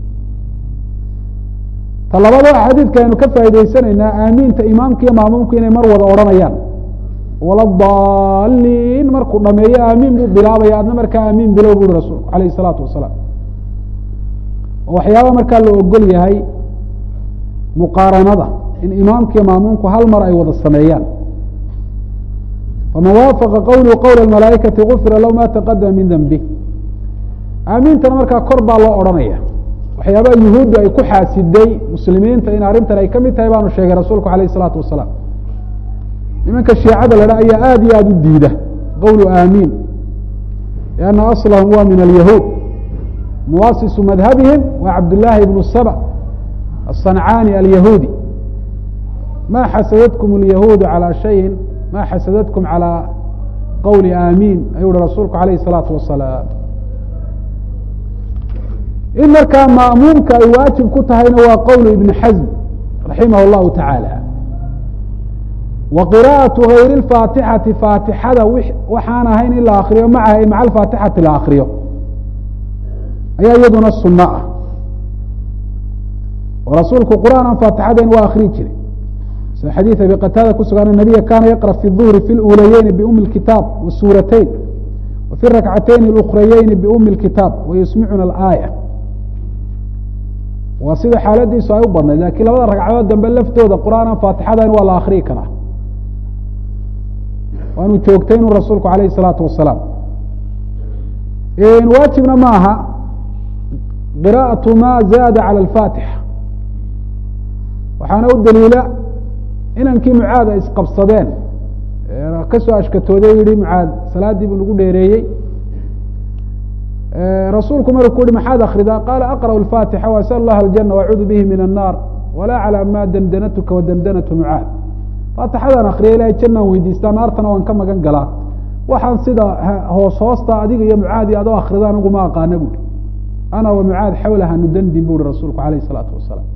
ta labada xadiidka aynu ka faa'idaysanaynaa aamiinta imaamka iyo maamuumku inay mar wada odhanayaan wala daliin markuu dhameeyo aamiin buu bilaabaya adna markaa aamiin bilow bui rasuulku alayh الsalaatu wasalaam waxyaaba markaa la ogol yahay muqaaranada in imaamka iyo maamuumku hal mar ay wada sameeyaan faman waafaqa qowluhu qowla اmalaaikati gufira lahu ma taqadama min denbi aamiintana markaa kor baa loo odhanaya waxyaabaha yuhuuddu ay ku xaasiday muslimiinta in arrintan ay ka mid tahay baanu sheegay rasuulku alayh الsalaatu wasalaam nimanka shiicada la dha ayaa aada iyo aada u diida qowlu aamiin lianna aslahum waa min alyahuud muwasisu madhabihim waa cabdالlahi ibnu saba aلصancaani alyahuudi ma xasadadkum اlyahuudu calى shayin ma xasadadkum calى qowli aamiin ayuu uhi rasuulku alayh الsalaatu wasalaam in markaa ma'muumka ay waajib ku tahayna waa qowlu ibn xasm raximah اllahu taعaalى wa qira'aةu gayri اfaatixati faatixada waxaan ahayn in la akriyo macaha maca alfaatixati la akriyo ayaa iyaduna suno ah oo rasuulku qur'aan aan faatixadayn waa akriyi jiray sida xadiid abi qataada ku sugan nabiya kana yaqra fi الظuhri fi اluulayeyni biumi اkitaab wasuuratayn wa fi rakcatayni اlأkrayeyni biumi اkitaab wayusmicuna aaya waa sida xaaladiisu ay u badnayd lakiin labada ragcadood dambe laftooda qur'aan aan faatixadayn waa la akriyi karaa waanu joogtay inuu rasuulku alayh الsalaatu wasalaam waajibna ma aha qira'aةu ma zaada calى اlfaatixa waxaana u daliila inankii mucaad ay isqabsadeen kasoo ashkatooday u yihi mucaad salaadii buu nagu dheereeyey rasuulku markuu yihi maxaad akridaa qaala aqrأu الfaatixa وasأl اllaha الjana وacuudu bihi min الnaar walaa calى ma dandanatuka wadandanatu mucaad faatixadaan akriya ilahay janaan weydiistaa naartana waan ka magan galaa waxaan sida hoos hoosta adiga iyo mucaadi adoo akrida anigu ma aqaana buui ana wa mucaad xawlaha nudandin bu uhi rasuulku alayh الsalaatu wasalaam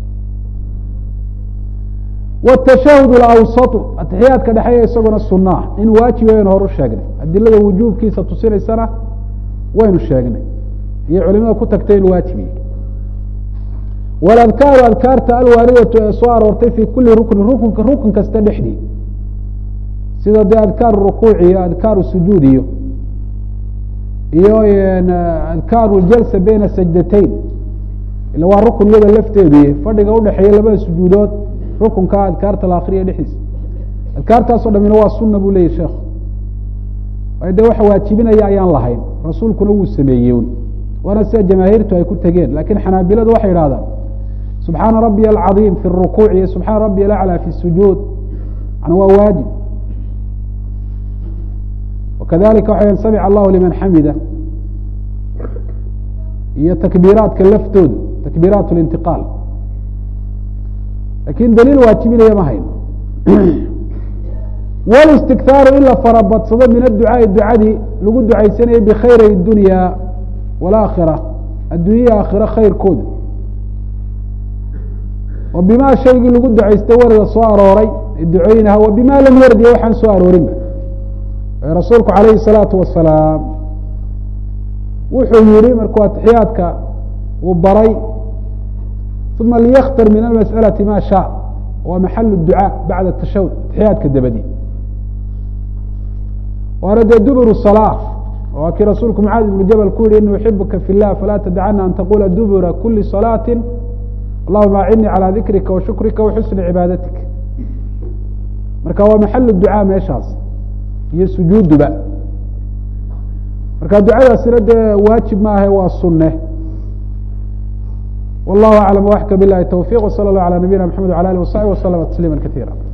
wالtashahud اlawsatu atixiyaadka dhexeeya isaguna sunaa in waajiba waynu hor u sheegnay adilada wujuubkiisa tusinaysana waynu sheegnay iyo culimada ku tagtay inu waajibiye waladkaaru adkaarta alwaaridatu ee soo aroortay fi kuli rukni rukunka rukun kasta dhexdii sida dee adkaaru rukuuc iyo adkaaru sujuud iyo iyo adkaaru jalsa bayna sajdatayn ila waa rukun yada lafteedu fadhiga udhexeeya labada sujuudood rukunka adkaarta la akriya dhexdiisa adkaartaasoo dhamina waa suna buu leyahy sheekhu waayo dee waxa waajibinaya ayaan lahayn rasuulkuna wuu sameeyey waana sida jamaahiirtu ay ku tegeen lakin xanaabiladu waxay idhahdaan subxaana rabiya alcaظiim fi الrukuuc iyo subxaana rabiya alaclى fi الsujuud yani waa waajib wakadalika waxay samic allahu liman xamida iyo takbiiraadka laftoodu takbiiraat اlintiqaal lakin daliil waajibinaya ma hayno wاlistikaaru in la farabadsado min adducaai ducadii lagu ducaysanayay bikhayri اdunya wاlaakhira addunya aakhira khayrkooda wa bima shaygii lagu ducaystay warida soo arooray ducooynaha wa bima lam yardiya waxaan soo aroorinba rasuulku alayhi الsalaatu wasalaam wuxuu yihi markuu atixiyaadka uu baray uma liykhtar min almas'alaةi ma sha waa maxal الducaa bacda tashahud atixiyaadka dabadi waana dee dubur الصalاة waa kii rasuulku mcaad ibnu jabal ku yihi ini uxibuka fi الlah falaa tadacana an taqula dubura kuli صalaaةi allahuma acinnii calى dikrika wa shukrika wa xusni cibaadatik marka waa maxal ducaa meeshaas iyo sujuuduba marka ducadaasina dee waajib maaha waa sunne wallahu aclam waxka bilahi towfiq wsala اllah alى nabiyina mxamed wala alih wasaxbi waslama tasliima kaiira